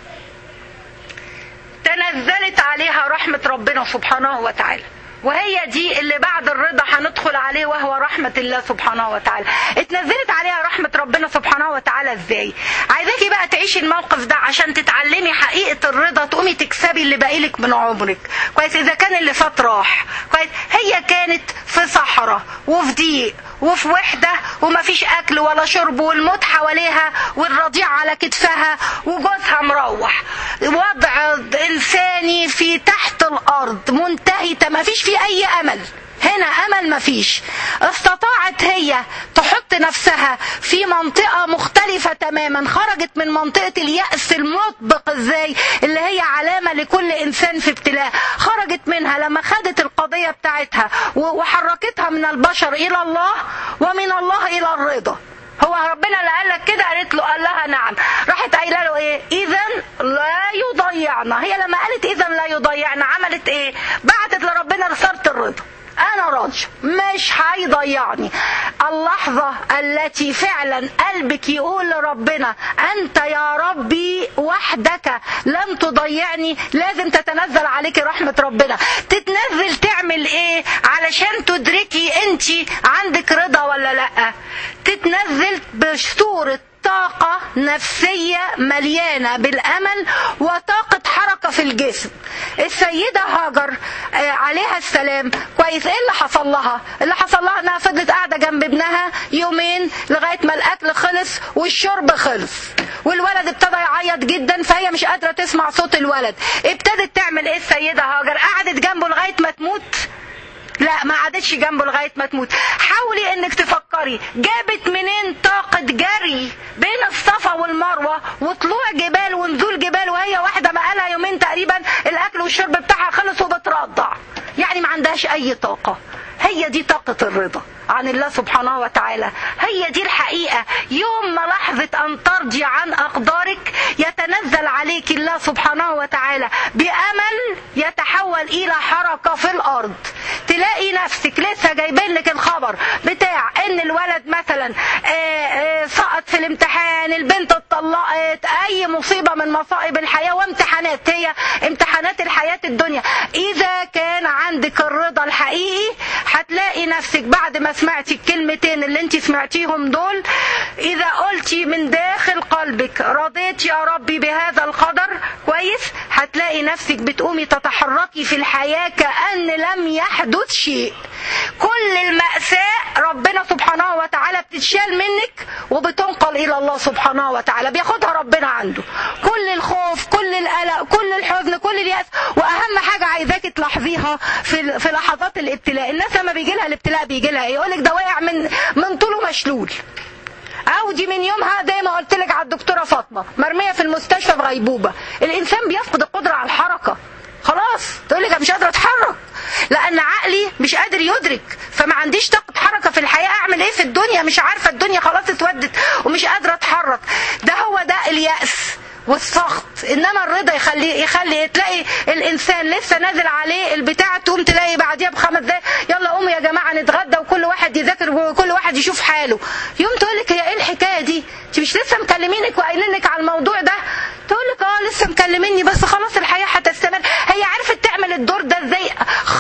تنزلت عليها رحمة ربنا سبحانه وتعالى. وهي دي اللي بعد الرضا هندخل عليه، وهو رحمة الله سبحانه وتعالى. اتنزلت عليها رحمة ربنا سبحانه وتعالى ازاي؟ عايزاكي بقى تعيشي الموقف ده عشان تتعلمي حقيقة الرضا، تقومي تكسبي اللي باقيلك من عمرك. كويس. اذا كان اللي فات راح. كويس. هي كانت في صحراء وفي ضيق وفي وحدة ومفيش اكل ولا شرب والموت حواليها والرضيع على كتفها وجوزها مروح. وضع انساني في تحت الارض منتهي، مفيش في اي امل. هنا امل مفيش. استطاعت هي تحط نفسها في منطقة مختلفة تماما. خرجت من منطقة اليأس المطبق ازاي، اللي هي علامة لكل انسان في ابتلاء. خرجت منها لما خدت القضية بتاعتها وحركتها من البشر الى الله ومن الله الى الرضا. هو ربنا اللي قال لك كده؟ قالت له قال لها نعم. راحت قايله له ايه؟ اذا لا يضيعنا. هي لما قالت اذا لا يضيعنا عملت ايه؟ بعتت لربنا رسالة الرضا. انا راضي مش هيضيعني. اللحظة التي فعلا قلبك يقول لربنا انت يا ربي وحدك لن تضيعني، لازم تتنزل عليك رحمة ربنا. تتنزل تعمل ايه علشان تدركي انت عندك رضا ولا لا؟ تتنزل بصورة طاقة نفسية مليانة بالأمل وطاقة حركة في الجسم. السيدة هاجر عليها السلام، كويس، ايه اللي حصل لها؟ اللي حصل لها انها فضلت قاعدة جنب ابنها يومين لغاية ما الأكل خلص والشرب خلص، والولد ابتدى يعيط جدا، فهي مش قادرة تسمع صوت الولد. ابتدت تعمل ايه السيدة هاجر؟ قعدت جنبه لغاية ما تموت؟ لا، ما قعدتش جنبه لغايه ما تموت. حاولي انك تفكري جابت منين طاقه جري بين الصفا والمروه وطلوع جبال ونزول جبال، وهي واحده بقالها يومين تقريبا الاكل والشرب بتاعها خلص وبترضع، يعني ما عندهاش اي طاقه. هي دي طاقة الرضا عن الله سبحانه وتعالى. هي دي الحقيقة. يوم ما لحظة أن ترضي عن أقدارك يتنزل عليك الله سبحانه وتعالى بأمل يتحول إلى حركة في الأرض. تلاقي نفسك لسه جايبين لك الخبر بتاع إن الولد مثلا سقط في الامتحان، البنت اتطلقت، أي مصيبة من مصائب الحياة وامتحانات، هي امتحانات الحياة الدنيا. إذا كان عندك الرضا الحقيقي هتلاقي نفسك بعد ما سمعتي الكلمتين اللي انت سمعتيهم دول، اذا قلتي من داخل قلبك رضيت يا ربي بهذا القدر، كويس، هتلاقي نفسك بتقومي تتحركي في الحياة كأن لم يحدث شيء. كل المأساة ربنا سبحانه وتعالى بتتشال منك وبتنقل إلى الله سبحانه وتعالى، بياخدها ربنا عنده. كل الخوف، كل القلق، كل الحزن، كل اليأس. وأهم حاجة عايزاك تلاحظيها في في لحظات الابتلاء، الناس لما بيجي لها الابتلاء بيجي لها ايه؟ يقول لك ده واقع من من طوله مشلول، أو دي من يومها زي ما قلت لك على الدكتورة فاطمة مرمية في المستشفى في غيبوبة. الإنسان بيفقد القدرة على الحركة، خلاص تقول لك مش قادرة أتحرك، لأن عقلي مش قادر يدرك، فما عنديش طاقة حركة في الحياة. أعمل إيه في الدنيا؟ مش عارفة، الدنيا خلاص اتودت ومش قادرة أتحرك. ده هو ده اليأس والسخط. انما الرضا يخلي يخلي تلاقي الانسان لسه نازل عليه البتاع، تقوم تلاقي بعديها بخمس دقايق يلا قوموا يا جماعه نتغدى وكل واحد يذاكر وكل واحد يشوف حاله. يوم تقول لك هي ايه الحكايه دي؟ انت مش لسه مكلمينك وقايلين لك على الموضوع ده؟ تقول لك اه لسه مكلميني بس خلاص الحياه هتستمر. هي عرفت تعمل الدور ده ازاي؟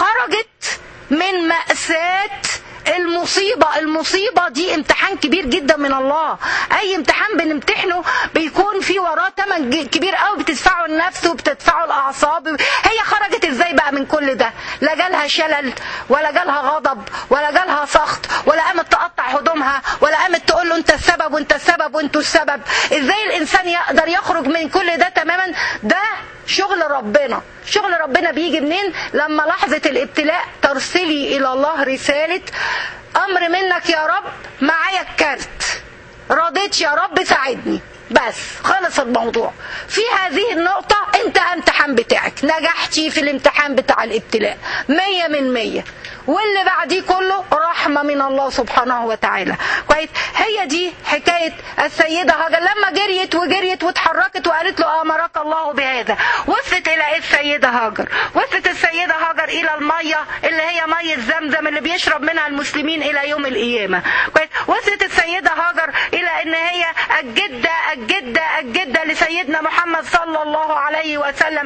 خرجت من مأساة المصيبة. المصيبة دي امتحان كبير جدا من الله. اي امتحان بنمتحنه بيكون في وراه ثمن كبير قوي بتدفعه النفس وبتدفعه الاعصاب. هي خرجت ازاي بقى من كل ده؟ لا جالها شلل ولا جالها غضب ولا جالها سخط ولا قامت تقطع هدومها ولا قامت تقول له انت السبب وانت السبب وانتوا السبب. ازاي الانسان يقدر يخرج من كل ده تماما؟ ده شغل ربنا. شغل ربنا بيجي منين؟ لما لحظة الابتلاء ترسلي إلى الله رسالة أمر منك يا رب، معايا الكارت، رضيت يا رب ساعدني، بس خلص الموضوع. في هذه النقطة انت امتحان بتاعك، نجحتي في الامتحان بتاع الابتلاء مية من مية، واللي بعديه كله رحمة من الله سبحانه وتعالى. كويس؟ هي دي حكاية السيدة هاجر لما جريت وجريت واتحركت وقالت له أمرك الله بهذا. وصلت إلى إيه السيدة هاجر؟ وصلت السيدة هاجر إلى المية اللي هي مية زمزم اللي بيشرب منها المسلمين إلى يوم القيامة. كويس؟ وصلت السيدة هاجر إلى إن هي الجدة الجدة الجدة لسيدنا محمد صلى الله عليه وسلم،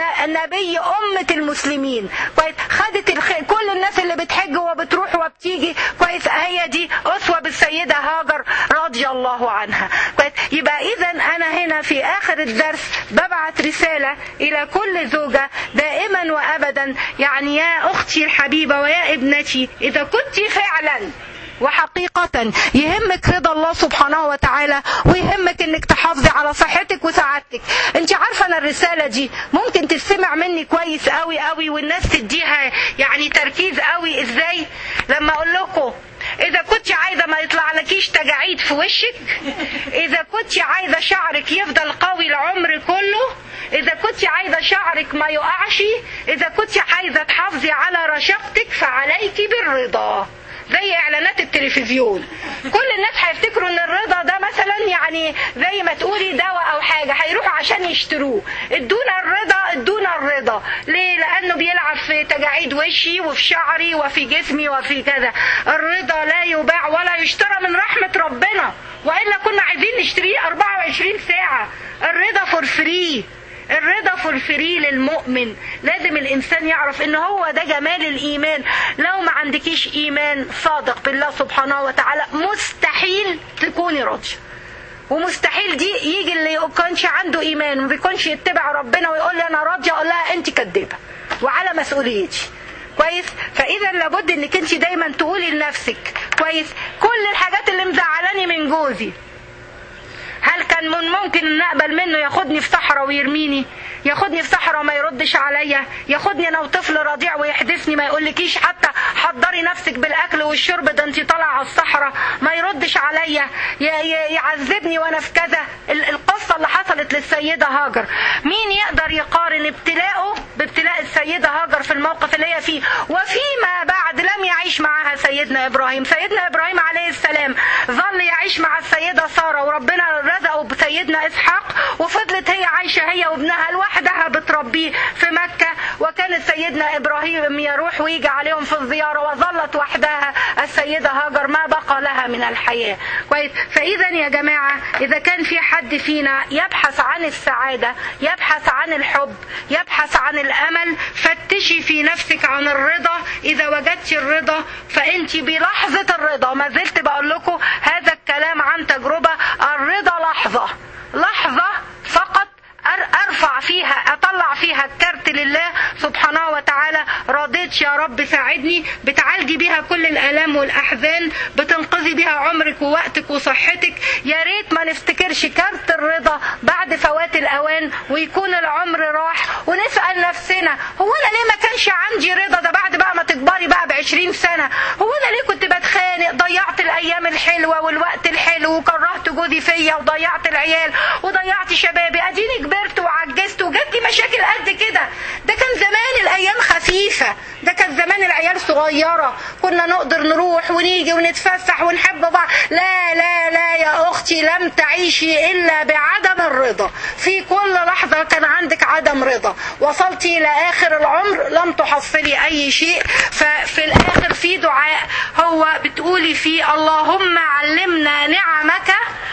نبي أمة المسلمين. كويس؟ خدت الخ... كل الناس اللي بتحج وبتروح وبتيجي، كويس، هي دي أسوة بالسيدة هاجر رضي الله عنها. كويس؟ يبقى إذا أنا هنا في آخر الدرس ببعت رسالة إلى كل زوجة دائما وأبدا، يعني يا أختي الحبيبة ويا ابنتي، إذا كنت فعلا وحقيقة يهمك رضا الله سبحانه وتعالى ويهمك انك تحافظي على صحتك وسعادتك. انت عارفة ان الرسالة دي ممكن تسمع مني كويس قوي قوي والناس تديها يعني تركيز قوي. ازاي؟ لما اقول لكم اذا كنت عايزة ما يطلع لكيش تجاعيد في وشك، اذا كنت عايزة شعرك يفضل قوي العمر كله، اذا كنت عايزة شعرك ما يقعش، اذا كنت عايزة تحافظي على رشاقتك فعليك بالرضا. زي اعلانات التلفزيون، كل الناس هيفتكروا ان الرضا ده مثلا يعني زي ما تقولي دواء او حاجة هيروحوا عشان يشتروه. ادونا الرضا، ادونا الرضا. ليه؟ لانه بيلعب في تجاعيد وشي وفي شعري وفي جسمي وفي كذا. الرضا لا يباع ولا يشترى من رحمة ربنا، وإلا كنا عايزين نشتريه أربعة وعشرين ساعة. الرضا فور فري، الرضا فور فري للمؤمن. لازم الإنسان يعرف إن هو ده جمال الإيمان. لو ما عندكيش إيمان صادق بالله سبحانه وتعالى مستحيل تكوني راضية، ومستحيل دي يجي اللي يكونش عنده إيمان وما بيكونش يتبع ربنا ويقول لي أنا راضية، أقول لها أنت كدابة وعلى مسؤوليتي. كويس؟ فإذا لابد إنك أنت دايما تقولي لنفسك كويس كل الحاجات اللي مزعلاني من جوزي، هل كان من ممكن ان اقبل منه ياخدني في صحراء ويرميني، ياخدني في صحراء وما يردش عليا، ياخدني انا وطفل رضيع ويحدثني ما يقولكيش حتى حضري نفسك بالاكل والشرب ده انت طالعه على الصحراء، ما يردش عليا، يعذبني وانا في كذا. القصه اللي حصلت للسيده هاجر، مين يقدر يقارن ابتلاءه بابتلاء السيده هاجر في الموقف اللي هي فيه؟ وفيما بعد لم يعيش معها سيدنا ابراهيم. سيدنا ابراهيم عليه السلام ظل يعيش مع السيده ساره، وربنا رزقه بسيدنا اسحاق، وفضلت هي عايشه هي وابنها لوحدها بتربيه في مكه، وكان سيدنا ابراهيم يروح ويجي عليهم في الزياره، وظلت وحدها السيده هاجر ما بقى لها من الحياه. كويس؟ فاذا يا جماعه اذا كان في حد فينا يبحث عن السعاده، يبحث عن الحب، يبحث عن الامل، فتشي في نفسك عن الرضا. اذا وجدت الرضا فانت بلحظه الرضا، ما زلت بقول لكم هذا الكلام عن تجربه، الرضا لحظه لحظه فقط ارفع فيها، اطلع فيها الكارت لله سبحانه وتعالى، رضيت قالتش يا رب ساعدني، بتعالجي بيها كل الآلام والأحزان، بتنقذي بيها عمرك ووقتك وصحتك. يا ريت ما نفتكرش كارت الرضا بعد فوات الأوان ويكون العمر راح ونسأل نفسنا هو أنا ليه ما كانش عندي رضا؟ ده بعد بقى ما تكبري بقى بعشرين سنة، هو أنا ليه كنت بتخانق؟ ضيعت الأيام الحلوة والوقت الحلو وكرهت جوزي فيا وضيعت العيال وضيعت شبابي، أديني كبرت وعجزت وجاتلي مشاكل قد كده. ده كان زمان الأيام خفيفة، ده كان زمان العيال صغيرة، كنا نقدر نروح ونيجي ونتفسح ونحب بعض. لا لا لا يا أختي، لم تعيشي إلا بعدم الرضا. في كل لحظة كان عندك عدم رضا، وصلتي إلى آخر العمر لم تحصلي أي شيء. ففي الآخر في دعاء هو بتقولي فيه اللهم علمنا نعمك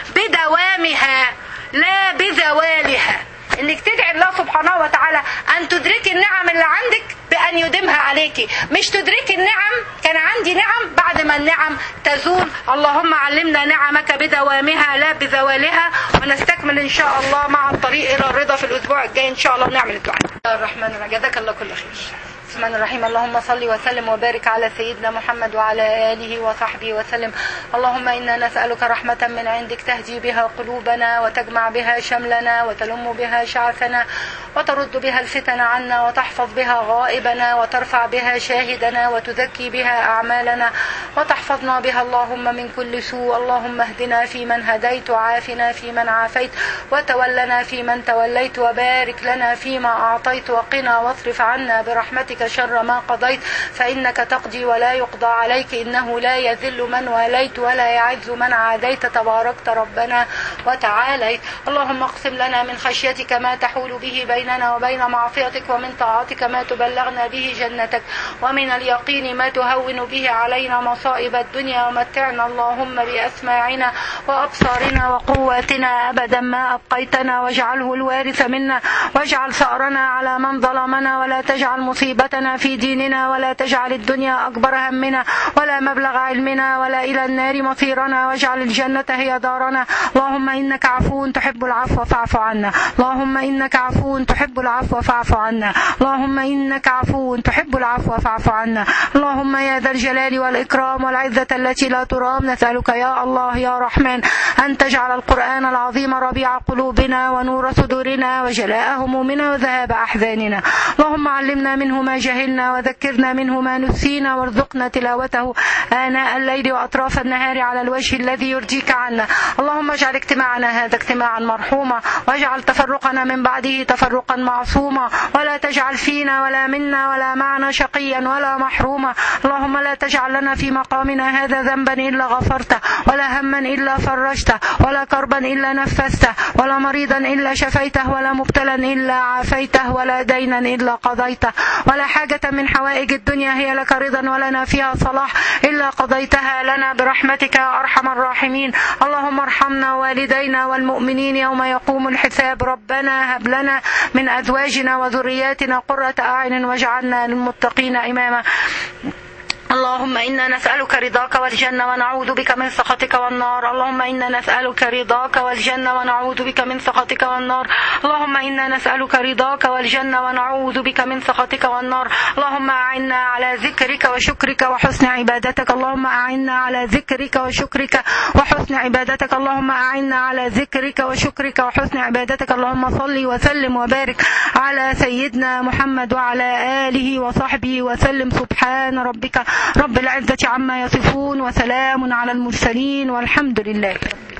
بدوامها لا بزوالها، انك تدعي الله سبحانه وتعالى ان تدركي النعم اللي عندك بان يديمها عليكي، مش تدركي النعم كان عندي نعم بعد ما النعم تزول. اللهم علمنا نعمك بدوامها لا بزوالها. ونستكمل ان شاء الله مع الطريق الى الرضا في الاسبوع الجاي ان شاء الله، ونعمل الدعاء. الرحمن الرحيم، جزاك الله كل خير. بسم الله الرحمن الرحيم. اللهم صل وسلم وبارك على سيدنا محمد وعلى آله وصحبه وسلم. اللهم إنا نسألك رحمة من عندك تهدي بها قلوبنا وتجمع بها شملنا وتلم بها شعثنا وترد بها الفتن عنا وتحفظ بها غائبنا وترفع بها شاهدنا وتزكي بها أعمالنا وتحفظنا بها اللهم من كل سوء. اللهم اهدنا فيمن هديت وعافنا فيمن عافيت وتولنا فيمن توليت وبارك لنا فيما أعطيت وقنا واصرف عنا برحمتك شر ما قضيت، فإنك تقضي ولا يقضى عليك، إنه لا يذل من واليت ولا يعز من عاديت، تباركت ربنا وتعاليت. اللهم اقسم لنا من خشيتك ما تحول به بيننا وبين معصيتك، ومن طاعتك ما تبلغنا به جنتك، ومن اليقين ما تهون به علينا مصائب الدنيا، ومتعنا اللهم بأسماعنا وأبصارنا وقواتنا أبدا ما أبقيتنا، واجعله الوارث منا، واجعل ثأرنا على من ظلمنا، ولا تجعل مصيبتنا في ديننا، ولا تجعل الدنيا أكبر همنا ولا مبلغ علمنا ولا إلى النار مصيرنا، واجعل الجنة هي دارنا. اللهم إنك عفو تحب العفو فاعف عنا، اللهم إنك عفو تحب العفو فاعف عنا، اللهم إنك عفو تحب العفو فاعف عنا. اللهم يا ذا الجلال والإكرام والعزة التي لا ترام، نسألك يا الله يا رحمن أن تجعل القرآن العظيم ربيع قلوبنا ونور صدورنا وجلاء همومنا وذهاب أحزاننا. اللهم علمنا منه ما جهلنا وذكرنا منه ما نسينا، وارزقنا تلاوته آناء الليل وأطراف النهار على الوجه الذي يرضيك عنا. اللهم اجعل اجتماعنا هذا اجتماعا مرحوما، واجعل تفرقنا من بعده تفرقا معصوما، ولا تجعل فينا ولا منا ولا معنا شقيا ولا محروما. اللهم لا تجعل لنا في مقامنا هذا ذنبا إلا غفرته، ولا هما إلا فرجته، ولا كربا إلا نفسته، ولا مريضا إلا شفيته، ولا مبتلا إلا عافيته، ولا دينا إلا قضيته، ولا حاجة من حوائج الدنيا هي لك رضا ولنا فيها صلاح إلا قضيتها لنا برحمتك يا أرحم الراحمين. اللهم ارحمنا والدينا والمؤمنين يوم يقوم الحساب. ربنا هب لنا من أزواجنا وذرياتنا قرة أعين واجعلنا للمتقين إماما. اللهم إنا نسألك رضاك والجنة ونعوذ بك من سخطك والنار. اللهم إنا نسألك رضاك والجنة ونعوذ بك من سخطك والنار. اللهم إنا نسألك رضاك والجنة ونعوذ بك من سخطك والنار. اللهم أعنا على ذكرك وشكرك وحسن عبادتك. اللهم أعنا على ذكرك وشكرك وحسن عبادتك. اللهم أعنا على ذكرك وشكرك وحسن عبادتك. اللهم صل وسلم وبارك على سيدنا محمد وعلى آله وصحبه وسلم. سبحان ربك رب العزة عما يصفون، وسلام على المرسلين، والحمد لله.